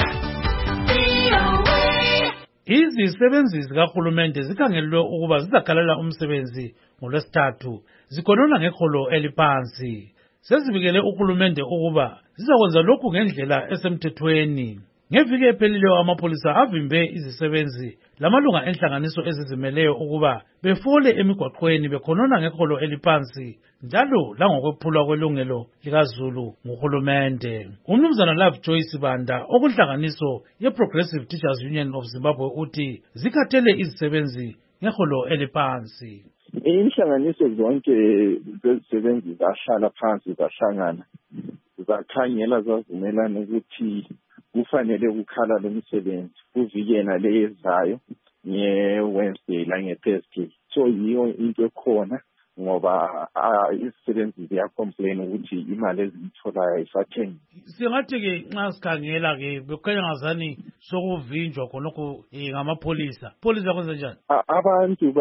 V O A. Izisebenzi zikahulumende zikhangelwe ukuba zizakhalela umsebenzi ngoLwesithathu zikhonona ngeholo eliphansi. Sezibikele uhulumende ukuba zizakwenza lokhu ngendlela esemthethweni. Ngeviki ephelileyo amapholisa avimbe izisebenzi lamalunga enhlanganiso ezizimeleyo ukuba befole emigwaqweni bekhonona ngeholo eliphansi njalo langokwephulwa kwelungelo likaZulu nguhulumende. Umnumzana Love Joyce Banda okunhlanganiso ye-Progressive Teachers Union of Zimbabwe uthi zikhathele izisebenzi ngeholo eliphansi. Inhlanganiso zonke zezisebenzi zahlala phansi zahlangana zakhangela zavumelana ukuthi kufanele ukukhala lomsebenzi kuvikela leyezayo nge-Wednesday la nge-Thursday. So yiyo into ekhona ngoba izisebenzi ziyacomplain ukuthi imali eziyitholayo ayisathengi. Singathi-ke nxa sikhangela-ke bekukhanya ngazani sokuvinjwa khonokho ngamapholisa. Polisa kwenza njani? Abantu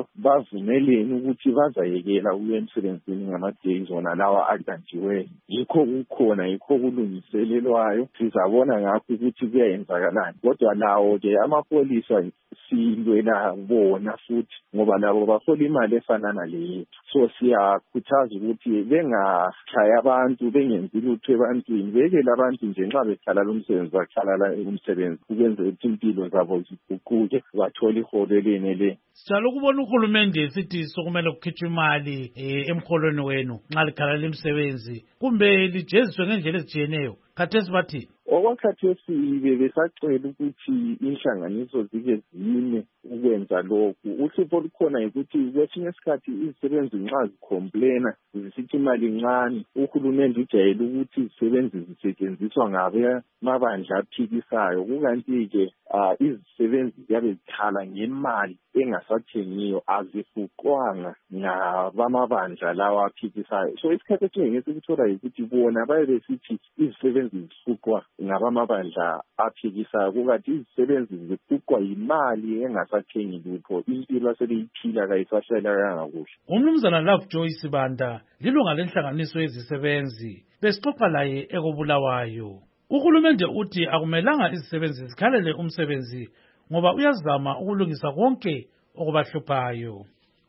bavumeleni ukuthi bazayekela ukuya emsebenzini ngama-days zona lawa adanjiweyo. Yikho kukhona, yikho kulungiselelwayo. Sizabona ngakho ukuthi kuyayenzakalani. Kodwa lawo-ke amapolisa silwela bona futhi ngoba labo bahola imali efanana leyo. So siyakhuthaza ukuthi bengachayi abantu bengenzi lutho ebantwini bekele abantu nje nxa bekhala lomsebenzi bakhala umsebenzi ukwenza ukuthi impilo zabo ziguquke bathole iholo elenele. Sijalo ukubona uhulumende sithi sokumele kukhitshwe imali emholweni wenu nxa likhala lemsebenzi kumbe lijeziswe ngendlela ezijiyeneyo. Khathesi bathini? Okwakhathesi bebesacela ukuthi inhlanganiso zike zime ukwenza lokhu. Uhlupho olukhona ukuthi kwesinye isikhathi izisebenzi nxa zicomplaina zisithi imali encane uhulumende ujayele ukuthi izisebenzi zisetshenziswa ngabemabandla aphikisayo kukanti-ke izisebenzi ziyabe zikhala ngemali engasathengiyo azifuqwanga ngabamabandla lawa aphikisayo. So isikhathi esiningi esikuthola yikuthi bona baye besithi izisebenzi zifuqwa ngabamabandla aphikisayo kukanti izisebenzi zifuqwa yimali engasathengi lutho impilo asebeyiphila kayisahlalanga kuhle. Umnumzana Love Joyce Banda lilunga lenhlanganiso yezisebenzi besixoxa laye ekobulawayo. Uhulumende uthi akumelanga izisebenzi zikhalele umsebenzi ngoba uyazama ukulungisa konke okubahluphayo.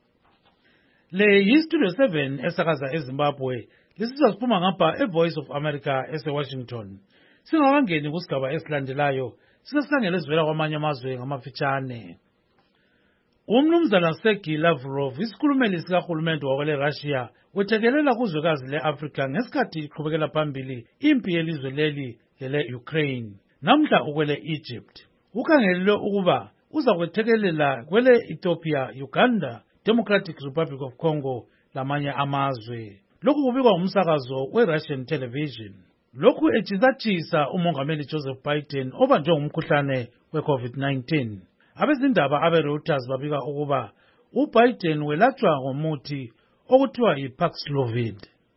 Le yiStudio seven esakaza eZimbabwe lisiza siphuma ngapha eVoice of America ese-Washington. Singakangeni kusigaba esilandelayo sisesangela ezivela kwamanye amazwe ngamafitshane. Umnumzana Sergey Lavrov, isikhulumeli sikahulumende wakwele Russia, wethekelela kuzwekazi le-Afrika ngesikhathi iqhubekela phambili impi yelizwe leli lele-Ukraine. Namhla ukwele Egypt. Ukhangelelwe ukuba uza kwethekelela kwele Ethiopia, Uganda, Democratic Republic of Congo lamanye amazwe. Lokhu kubikwa umsakazo we-Russian television. Lokhu etshisatshisa umongameli Joseph Biden obanjwe ngumkhuhlane we-COVID nineteen. Abezindaba abe-Reuters babika ukuba uBiden welatshwa ngomuthi okuthiwa yi-Paxlovid.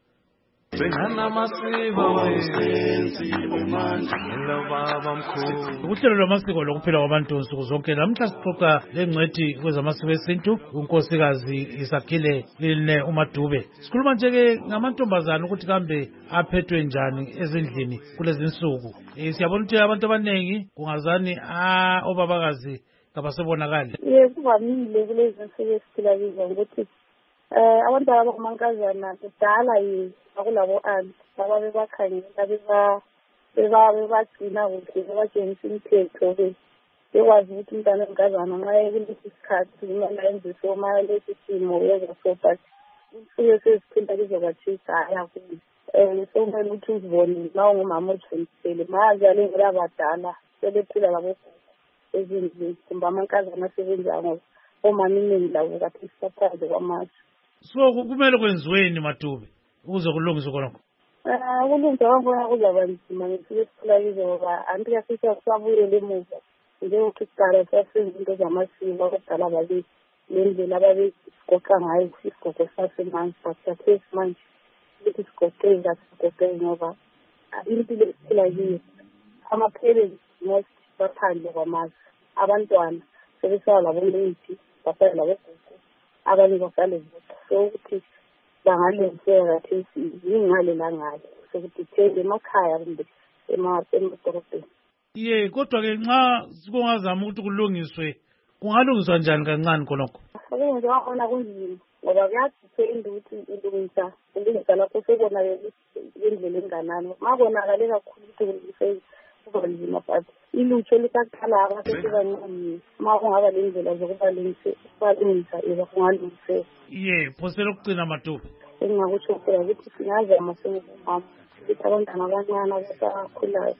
Uhlelo lwamasiko lokuphila kwabantu nsuku zonke namhla sixoxa lengcwethi kwezamasiko esintu unkosikazi Isakhile Line uMadube. Sikhuluma nje-ke ngamantombazane ukuthi kambe aphethwe njani ezindlini kulezi nsuku. Siyabona ukuthi abantu abaningi kungazani ah obabakazi kabasebonakali. Yebo, kuvamile kulezi nsuku esiphila kizo ukuthi eh abantu abamankazana kudala yi akulabo anti laba bebakhangela beba beba bebagcina kuhle bebatshengisa imithetho ke bekwazi ukuthi umntana wenkazana nxa ekulesi sikhathi kumele enze so ma lesi simo yeza so but usuke sesiphinda kuzobatshisa ayakuthi eh so kumele ukuthi uzibone ma ungumama othembisele manje alengela abadala sebephila labo ezindlini kumbe amankazana asebenza ngo omama iningi labo kathi isaphaze kwamasu. So kumele kwenziweni Madube ukuze kulungiswe konke? Eh kulungiswa kwangona kuzaba nzima ngesikhathi esiphila kizo ngoba anti yasisa sabuyele emuva njengokuthi kuqala sasenza into zamasiko akudala babe lendlela ababegoqa ngayo isigogo sasemanje sasekhaya manje ukuthi sigoqeza sigoqeza ngoba impilo esiphila kiyo ama-parents most baphandle kwamazwe abantwana sebesala labo leti basala labo gogo abanye basale bodwa so ukuthi bangalenseka kathi ingale la ngale sokuthi thele emakhaya kumbe emadorobheni. Ye kodwa ke nxa sikungazama ukuthi kulungiswe kungalungiswa njani kancane khonokho? Akenze wabona kunzima ngoba kuyadependa ukuthi ilungisa ilungisa lapho sekubonakele indlela enganani mabonakale kakhulu ukuthi kulungise kuba nzima but ilutsho lisaqala abasesebancane ma kungaba lendlela zokubalungisa eba kungalungiseka. Ye phosela ukugcina Madube engingakusho phela ukuthi singazama sengumama ukuthi abantwana abancane abasakhulayo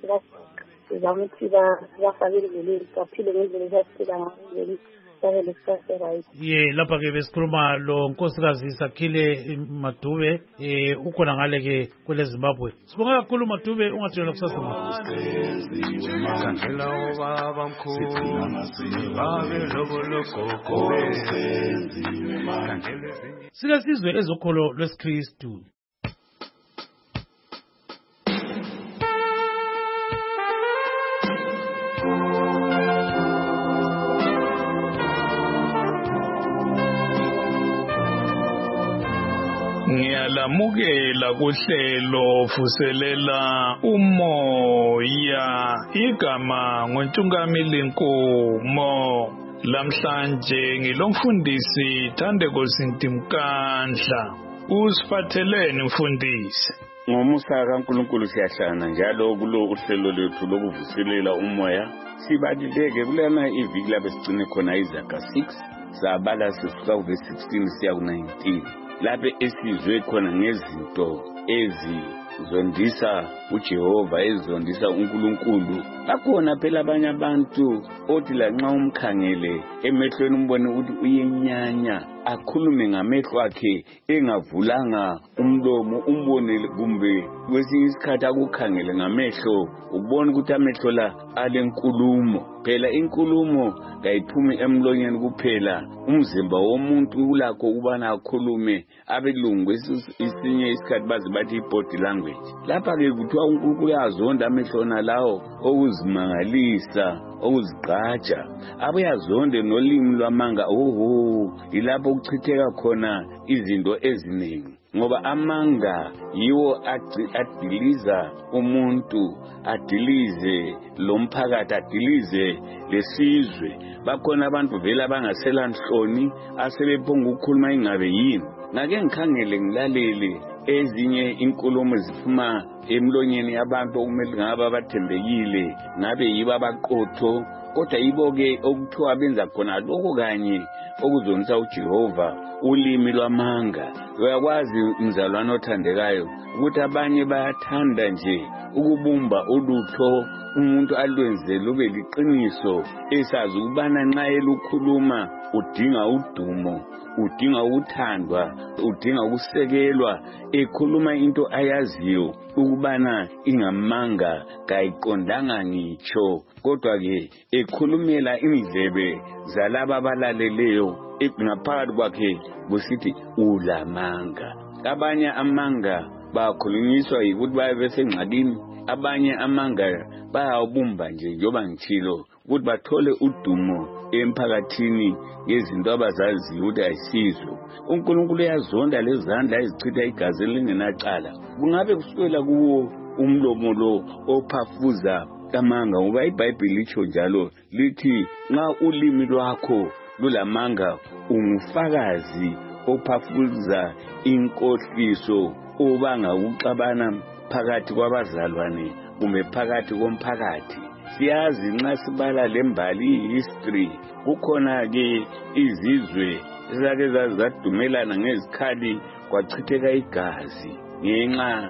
sizama ukuthi bafake endleleni baphile ngendlela esaphila ngayo babe lekusasa right. Ye lapha ke besikhuluma lo nkosikazi Isakhile Madube eh ukhona ngale ke kwele Zimbabwe. Sibonga kakhulu Madube ungathela kusasa ngapha. Sike sizwe ezokholo lwesikristu. Ngiyalamukela kuhlelo fuselela umoya igama ngoNtungamili Nkomo. Lamhlanje ngilomfundisi Thandeko Sintimkandla. Usiphatheleni mfundisi? Ngomusa kaNkulunkulu siyahlana njalo kulo uhlelo lethu lokuvuselela umoya. Sibaluleke kulena iviki lapho sigcine khona izaga six sabala sisuka ku sixteen siya ku nineteen. Lapho esizwe khona ngezinto ezizondisa uJehova ezizondisa uNkulunkulu. Bakhona phela abanye abantu othi la nxa umkhangele emehlweni umbone ukuthi uyenyanya akhulume ngamehlo akhe engavulanga umlomo umbonele kumbe kwesinye isikhathi akukhangele ngamehlo ubone ukuthi amehlo la alenkulumo. Phela inkulumo kayiphumi emlonyeni kuphela umzimba womuntu ulakho ubana akhulume abelungu isinye isikhathi bazi bathi body language. Lapha ke kuthiwa uNkulunkulu uyazonda amehlo lawo okuzimangalisa okuzigqaja abuyazonde nolimi lwamanga. Oho ilapho ukuchitheka khona izinto eziningi ngoba amanga yiwo adiliza umuntu adilize lomphakathi adilize lesizwe. Bakhona abantu vele abangasela nhloni asebephonga ukukhuluma ingabe yini. Ngake ngikhangele ngilalele ezinye inkulumo ziphuma emlonyeni yabantu okumele ngaba bathembekile ngabe yiba abaqotho kodwa yibo ke okuthiwa benza khona lokho kanye okuzonisa uJehova ulimi lwamanga. Uyakwazi mzalwane othandekayo ukuthi abanye bayathanda nje ukubumba ulutho umuntu alwenze lube liqiniso, esazi ukubana nxa elukhuluma udinga udumo, udinga ukuthandwa, udinga ukusekelwa, ekhuluma into ayaziyo ukubana ingamanga kayiqondanga ngitsho, kodwa ke ekhulumela indlebe zalaba abalaleleyo ngaphakathi kwakhe kusithi ulamanga. Abanye amanga bakhulunyiswa yikuthi baye besengxakini, abanye amanga bayawubumba nje njengoba ngitshilo ukuthi bathole udumo emphakathini ngezinto abazaziyo ukuthi ayisizo. uNkulunkulu uyazonda lezandla ezichitha igazi elingenacala. Kungabe kusukela kuwo umlomo lo ophafuza amanga, ngoba iBhayibheli litsho njalo lithi nxa ulimi lwakho lulamanga ungufakazi ophafuza inkohliso obanga ukuxabana phakathi kwabazalwane kumbe phakathi komphakathi. Siyazi nxa sibala lembali history kukhona ke izizwe ezake zazidumelana ngezikhali kwachitheka igazi ngenxa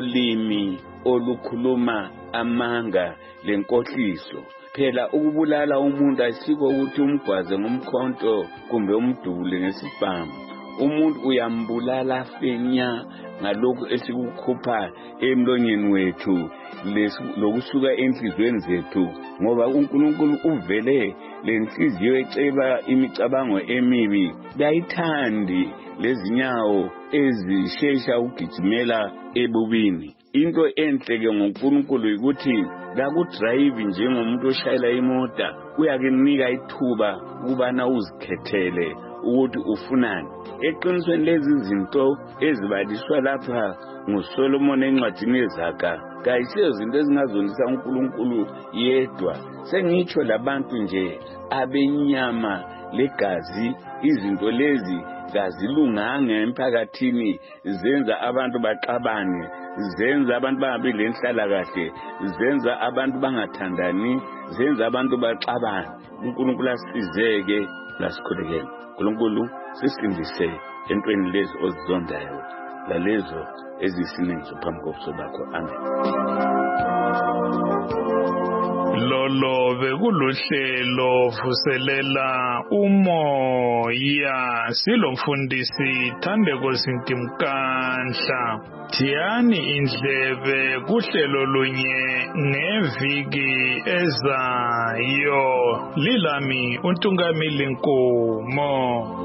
yolimi olukhuluma amanga lenkohliso. Phela ukubulala umuntu asikho ukuthi umgwaze ngomkhonto kumbe umdubule ngesibhamu. Umuntu uyambulala fenya ngalokhu esikukhupha emlonyeni wethu lokusuka enhlizweni zethu, ngoba uNkulunkulu uvele lenhliziyo eceba imicabango emibi bayithandi lezinyawo ezishesha ukugijimela ebubini. Into enhle ke ngoNkulunkulu ukuthi lakudrive njengomuntu oshayela imota uyakunika ithuba ukubana uzikhethele ukuthi ufunani. Eqinisweni lezi zinto ezibaliswa lapha nguSolomon encwadini yeZaga kayisizo zinto ezingazondisa uNkulunkulu yedwa, sengitsho labantu nje abenyama legazi. Izinto lezi kazilunganga emphakathini, zenza abantu baxabane, zenza abantu bangabi lenhlala kahle, zenza abantu bangathandani, zenza abantu baxabane. uNkulunkulu asizeke lasikhulekele. uNkulunkulu sisindise entweni lezi ozizondayo lalezo ezisiningi phambi kobuso bakho. Amen. Lolo bekuluhlelo vuselela umoya silomfundisi Thandeko Sintimkanhla. Thiyani indlebe kuhlelo lunye ngeviki ezayo. Lilami uNtungamili Nkomo.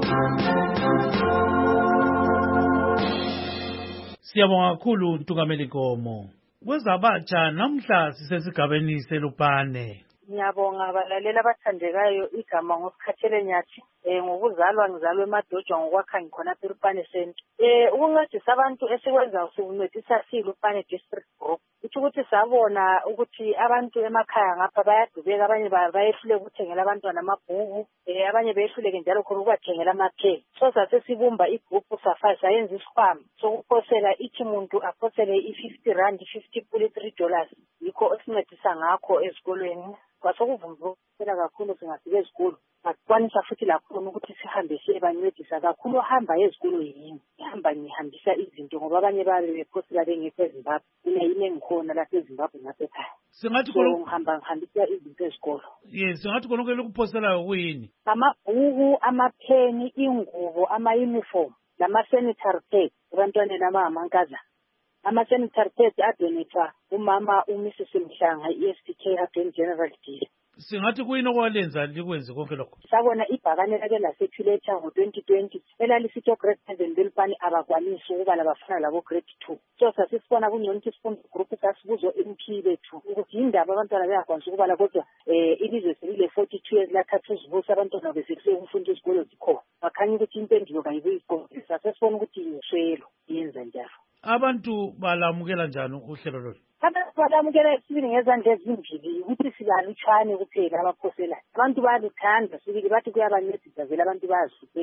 Siyabonga kakhulu uNtungamili Nkomo. Kwezabatsha namhla sisesigabeni selupane. Ngiyabonga abalalela abathandekayo, igama ngosikhathele nyathi eh ngokuzalwa ngizalwe emadojwa ngokwakha ngikhona eLupane Center. Eh ukuncedisa abantu esikwenza ukuncedisa siLupane District Group. Uthi ukuthi sabona ukuthi abantu emakhaya ngapha bayadubeka, abanye bayehlule ukuthengela abantwana amabhuku, eh abanye beyehluleke njalo khona ukubathengela amapheki. So sasesibumba igroup safa sayenza isikhwama sokuphosela ithi umuntu aphosele i-fifty rand fifty kuli three dollars. Yikho esincedisa ngakho ezikolweni. Kwasokuvumbukela kakhulu singafika ezikolo. Akwanisa futhi lapho ukuthi sihambe siye bancedisa kakhulu. Hamba ezikolo yini ihamba ngihambisa izinto ngoba abanye babe bephosela bengekho eZimbabwe. Mina yini engikhona lapha eZimbabwe ngasekhaya. Singathi khona ngihamba ngihambisa izinto ezikolo. Yes, singathi khona lokho kuphosela kuyini? Amabhuku, amapheni, ingubo, ama-uniform, lama-sanitary pads abantwaneni abangamankazana. Ama-sanitary pads adonethwa umama uMissus Mhlanga i-S P K Adon General Deal. Singathi kuyini okwalenza likwenze konke lokho? Sabona ibhakane lake lasePhiletha ngo twenty twenty elalisithi grade seven belupani abakwanisi ukuba labafana labo grade two. So sasisibona kungcono ukuthi sifunde group sasibuzo M P bethu ukuthi indaba abantwana bayakwanisa ukubala, kodwa eh ilizwe selile forty two years lakhathi uzibusa abantwana besekuse ukufunda isikolo zikhona. Bakhanya ukuthi impendulo kayibuyiko. Sasesibona ukuthi yiswelo yenza njalo. Abantu balamukela njani uhlelo lolu? Abantu balamukela sibili ngezandla ezimbili ukuthi silalutshwane kuphela abaphoselayo. Abantu bayathanda sibili bathi kuyabancedisa vele abantu bayazibekela.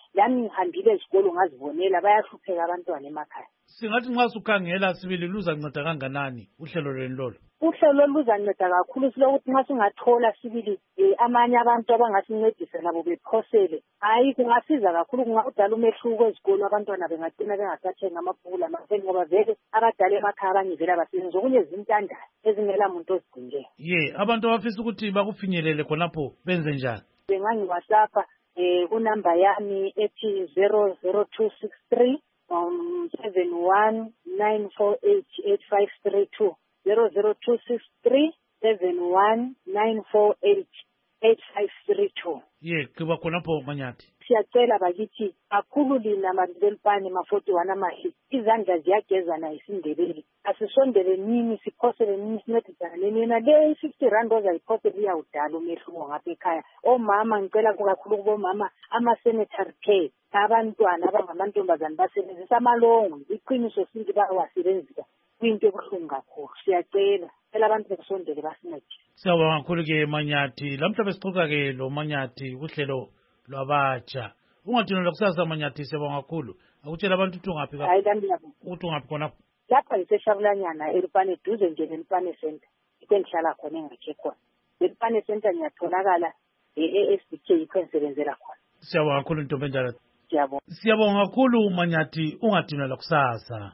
lami ngihambile ezikolo ngazibonela bayahlupheka abantwana emakhaya. Singathi nxa sukhangela sibili luzanceda kanganani uhlelo lweni lolo? Uhlelo luzanceda kakhulu silokuthi nxa singathola sibili amanye abantu abangasincedisa nabo bephosele. Hayi kungasiza kakhulu kungadala umehluko ezikolo abantwana bengagcina bengasathenga amabhuku lamapeni ngoba vele abadala emakhaya abanye vele abasebenzi okunye zintandane ezingela muntu ozigcinile. Ye abantu abafisa ukuthi bakufinyelele khonapho benze njani? Bengangiwhatsapp eh kunamba yami ethi zero zero two six three um seven one nine four eight eight five three two zero zero two six three seven one nine four eight eight five three two. Ye kuba khonapho Manyathi. Siyacela bakithi kakhulu lina mazelipani ma forty one amahi izandla ziyagezana isindebele asisondele nini siphosele nini sinethana nina le fifty rand ozayiphosele iyawudala umehluko ngapha ekhaya. Omama ngicela kakhulu kubomama ama sanitary care abantwana abangamantombazane basebenzisa amalongo iqiniso sinti bayawasebenzisa kwinto ebuhlungu kakhulu. Siyacela phela abantu besondele basincede. Sawubona kakhulu ke Manyathi. Lamhla sixoxa ke lo Manyathi uhlelo lwabatsha. Ungathunela kusasa Manyathi siyabonga kakhulu. Akutshela abantu ukuthi ungaphi ka? Hayi lami lapho. Ukuthi ungaphi khona? Lapha ngiseshabulanyana eLupane duze nje leLupane Center. Ikwenhlala khona engakhe khona. leLupane Center ngiyatholakala e-S B K ikhonsebenzela khona. Siyabonga kakhulu Ntombi enjalo. Siyabonga. Siyabonga kakhulu Manyathi ungathunela kusasa.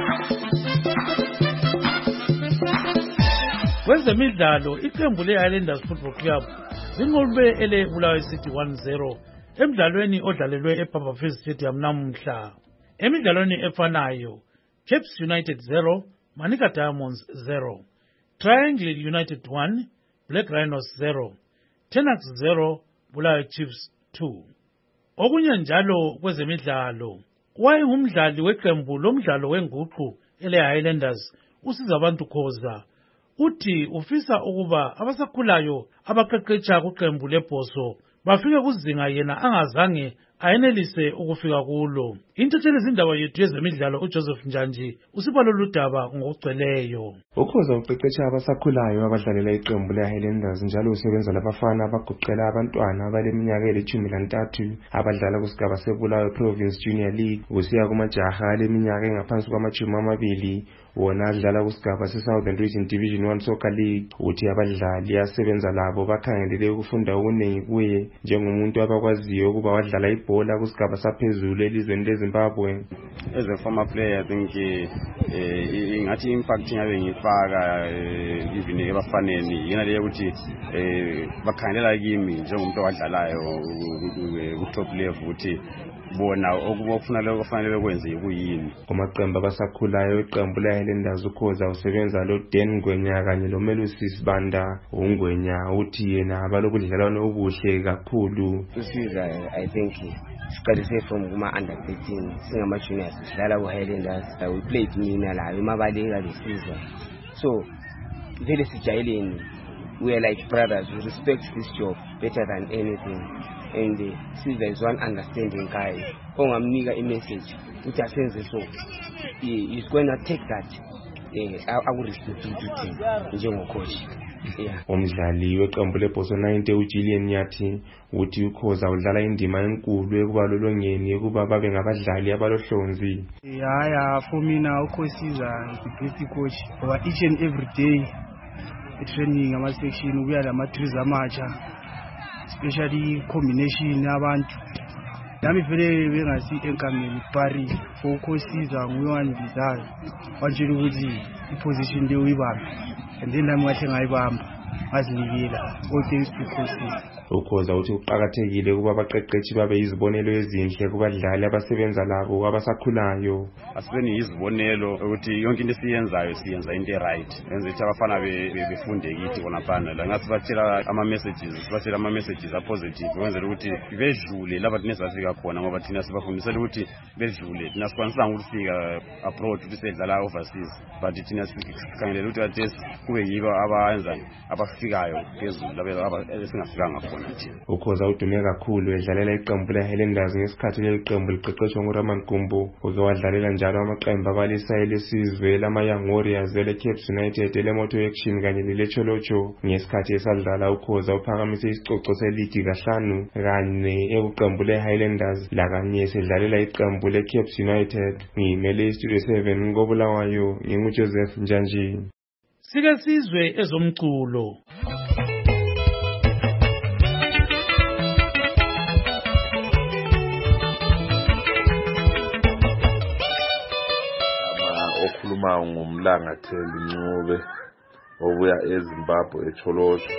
Kwezemidlalo iqembu le-Highlanders Football Club linqobe ele Bulawayo City one zero emidlalweni odlalelwe ePapafist Stadium namuhla. Emidlalweni efanayo Caps United zero Manica Diamonds zero Triangle United one Black Rhinos zero Tenax zero Bulawayo Chiefs two. Okunye njalo kwezemidlalo wayengumdlali weqembu lomdlalo wenguqu ele Highlanders usiza abantu Khoza uthi ufisa ukuba abasakhulayo abaqeqetsha kuqembu lebhoso bafike kuzinga yena angazange ayenelise ukufika kulo. Intetsheli izindaba yethu yezemidlalo uJoseph Njanji usiba lolu daba ngokugcweleyo. Ukhoza uqeqetsha abasakhulayo abadlalela iqembu le-Highlanders njalo usebenza labafana abagoqela abantwana abaleminyaka elithumi lantathu abadlala kusigaba seBulawayo Province Junior League kusiya kumajaha aleminyaka engaphansi kwamashumi amabili wona adlala kusigaba se-Southern Region Division one Soccer League. Uthi abadlali asebenza labo bakhangelele ukufunda okuningi kuye njengomuntu abakwaziyo ukuba wadlala ibhola kusigaba saphezulu elizweni leZimbabwe. As a former player, I think eh ngathi impact ngabe ngifaka even ebafaneni yena leyo ukuthi eh bakhangelela kimi njengomuntu owadlalayo ku top level ukuthi bona okufuna lokho kufanele kwenze kuyini. Kumaqembu abasakhulayo iqembu le-Highlanders ukhoza usebenza lo Dan Ngwenya kanye lo Melusis Banda. uNgwenya uthi yena abalokudlalana obuhle kakhulu. Usiza I think siqalise from kuma under thirteen singama juniors sidlala ku Highlanders. We played mina la emabaleka lesiza, so vele sijayeleni. We are like brothers. We respect this job better than anything. And uh, see there is one understanding guy. Ongamnika a message which I sense so he is going to take that. Uh, I, I will respect to to njengo coach. Yeah. Umdlali weqembu lebhoso ninety uJulian Nyathi uthi ukhoza udlala indima enkulu ekubalolongeni ukuba babe ngabadlali abalohlonzi. Yeah, yeah, for me now ukhosiza is the best coach. For each and every day training ama section we are ama drills amacha, especially combination yabantu. Nami vele bengasi enkameni pari for ukhosiza nguyandizayo wanjela ukuthi iposition leyo uyibamba, and then nami ngathi ngayibamba ngazinikela. All thanks to Khosi. Ukhoza uthi uqhakathekile kuba abaqeqeshi babe izibonelo ezinhle kubadlali abasebenza labo abasakhulayo. Asibeni izibonelo ukuthi yonke into esiyenzayo siyenza into right. Enze ukuthi abafana befunde kithi kona phana la ngathi bathela ama messages, sibathela ama messages a positive ukwenzela ukuthi bedlule laba thina safika khona ngoba thina sibafundisela ukuthi bedlule. Thina sikwanisanga ukufika abroad ukuthi sedlala overseas, but thina sikhangelela ukuthi athi kube yibo abayenza aba abafikayo phezulu laba esingafikanga khona thina. Ukhoza udume kakhulu edlalela iqembu leHighlanders ngesikhathi leli qembu liqeqeshwa nguRaman Kumbu. Uke wadlalela njalo amaqembu abalisayo lesizwe lama Young Warriors, ele Cape United, ele Moto Action kanye lele Cholocho. Ngesikhathi esadlala Ukhoza uphakamise isicoco seligi kahlanu kane ekuqembu leHighlanders lakanye esedlalela iqembu leCape United. Ngimele iStudio seven ngobulawayo nginguJoseph Njanji. Sike sizwe ezomculo. Okhuluma ngumlangatheli Ncube obuya eZimbabwe eCholocho.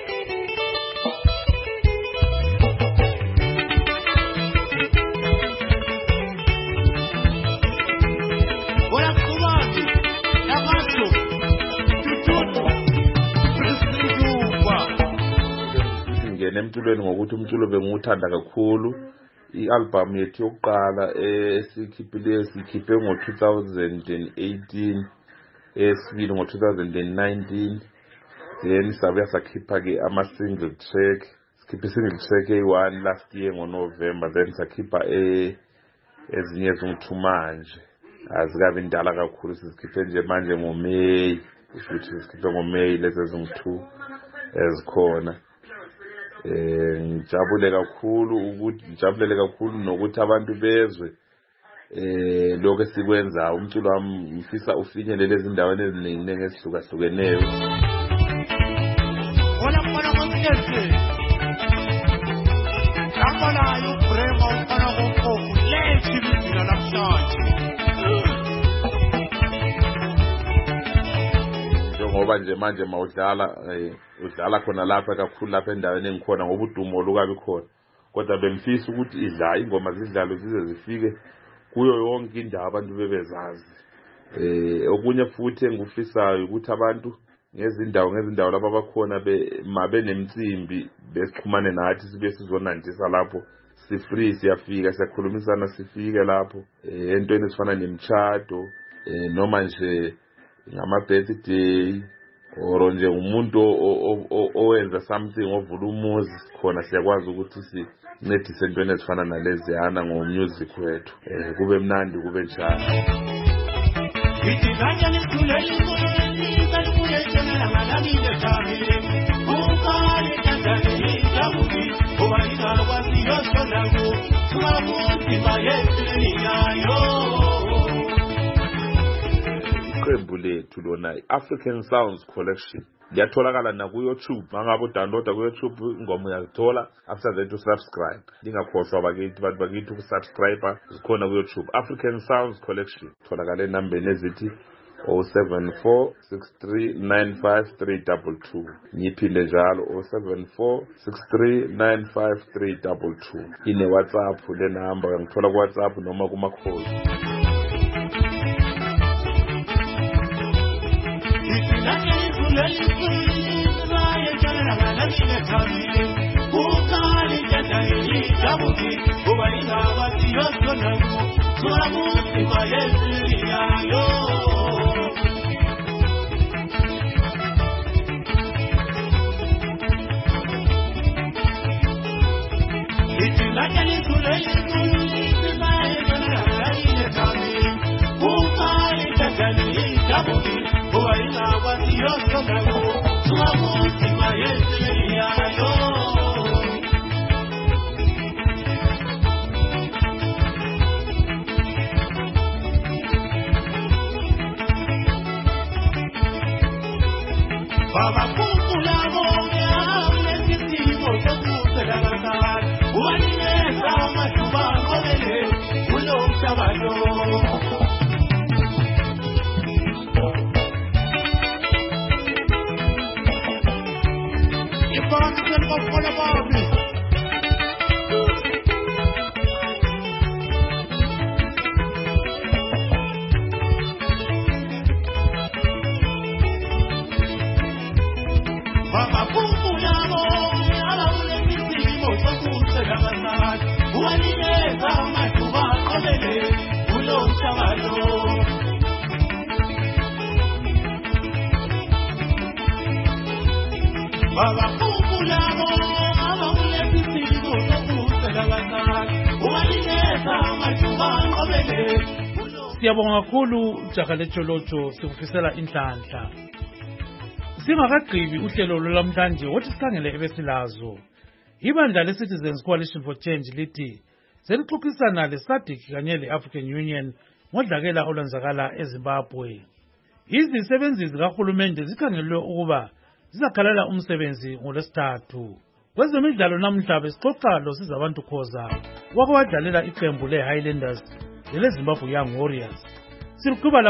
Emculweni ngokuthi umculo bengiwuthanda kakhulu. I-album yethu yokuqala esikhiphileyo sikhiphe ngo-two thousand eighteen, esibili ngo-two thousand nineteen, then sabuya sakhipha-ke ama-single track. Sikhiphe i-single track eyi-one last year ngoNovember, then sakhipha ezinye ezingu-two manje. Azikabi ndala kakhulu, sizikhiphe nje manje ngoMeyi. Futhi sikhiphe ngoMeyi lezi ezingu-two ezikhona. Eh ngijabule kakhulu ukuthi ngijabulele kakhulu nokuthi abantu bezwe eh lokho esikwenza. Umculo wami ngifisa ufinyelele ezindaweni eziningi ngesihluka-hlukeneyo. Wona khona konke Kamala ubrema ufana konkomo lethi bizina namhlanje. Ngoba nje manje mawudlala udlala khona lapha kakhulu lapha endaweni engikhona ngoba udumo lukabi khona, kodwa bengifisa ukuthi idla ingoma zidlalo zize zifike kuyo yonke indawo abantu bebezazi. Eh okunye futhi engifisayo ukuthi abantu ngezindawo ngezindawo lapha bakhona mabe nemicimbi besixhumane nathi sibe sizonandisa lapho si free siyafika siyakhulumisana sifike lapho eh entweni ezifana nemchado eh noma nje ngama birthday or nje umuntu owenza something ovula umuzi khona siyakwazi ukuthi sincedise entweni ezifana nalezi yana ngo music wethu eh kube mnandi kube njalo. Ngidinganya ngikhulele ngolini kalikuye tshela ngalamile thamile ukali kanjani jabuki obayina kwazi yosonangu sumabuti mayetini yayo. Iqembu lethu lona African Sounds Collection liyatholakala na ku YouTube. Mangabe udownloada ku YouTube ingoma uyazithola. After that usubscribe. Lingakhohlwa bakithi bantu bakithi ukusubscribe zikhona ku YouTube. African Sounds Collection tholakala enambeni ezithi oh seven four six three nine five three two two. Ngiphinde njalo oh seven four six three nine five three two two. Ine WhatsApp le number uyangithola ku WhatsApp noma kuma call. abakhumbulabo abakulesisiko sokusela abazali ubanikeza amathuba obele. Siyabonga kakhulu Jaga Lejolojo, sikufisela inhlanhla. Singakagqibi uhlelo lwamhlanje wothi sikhangele ebesilazo. Ibandla le-Citizens Coalition for Change lithi selixoxisana le-SADC kanye le-African Union ngodlakela olwenzakala eZimbabwe. Izisebenzi zikahulumende zikhangelwe ukuba zizakhalela umsebenzi ngolwesithathu. Kwezemidlalo namhla besixoxa loSizabantu Khoza wake wadlalela iqembu le-Highlanders lele-Zimbabwe Young Warriors. Siluqhuba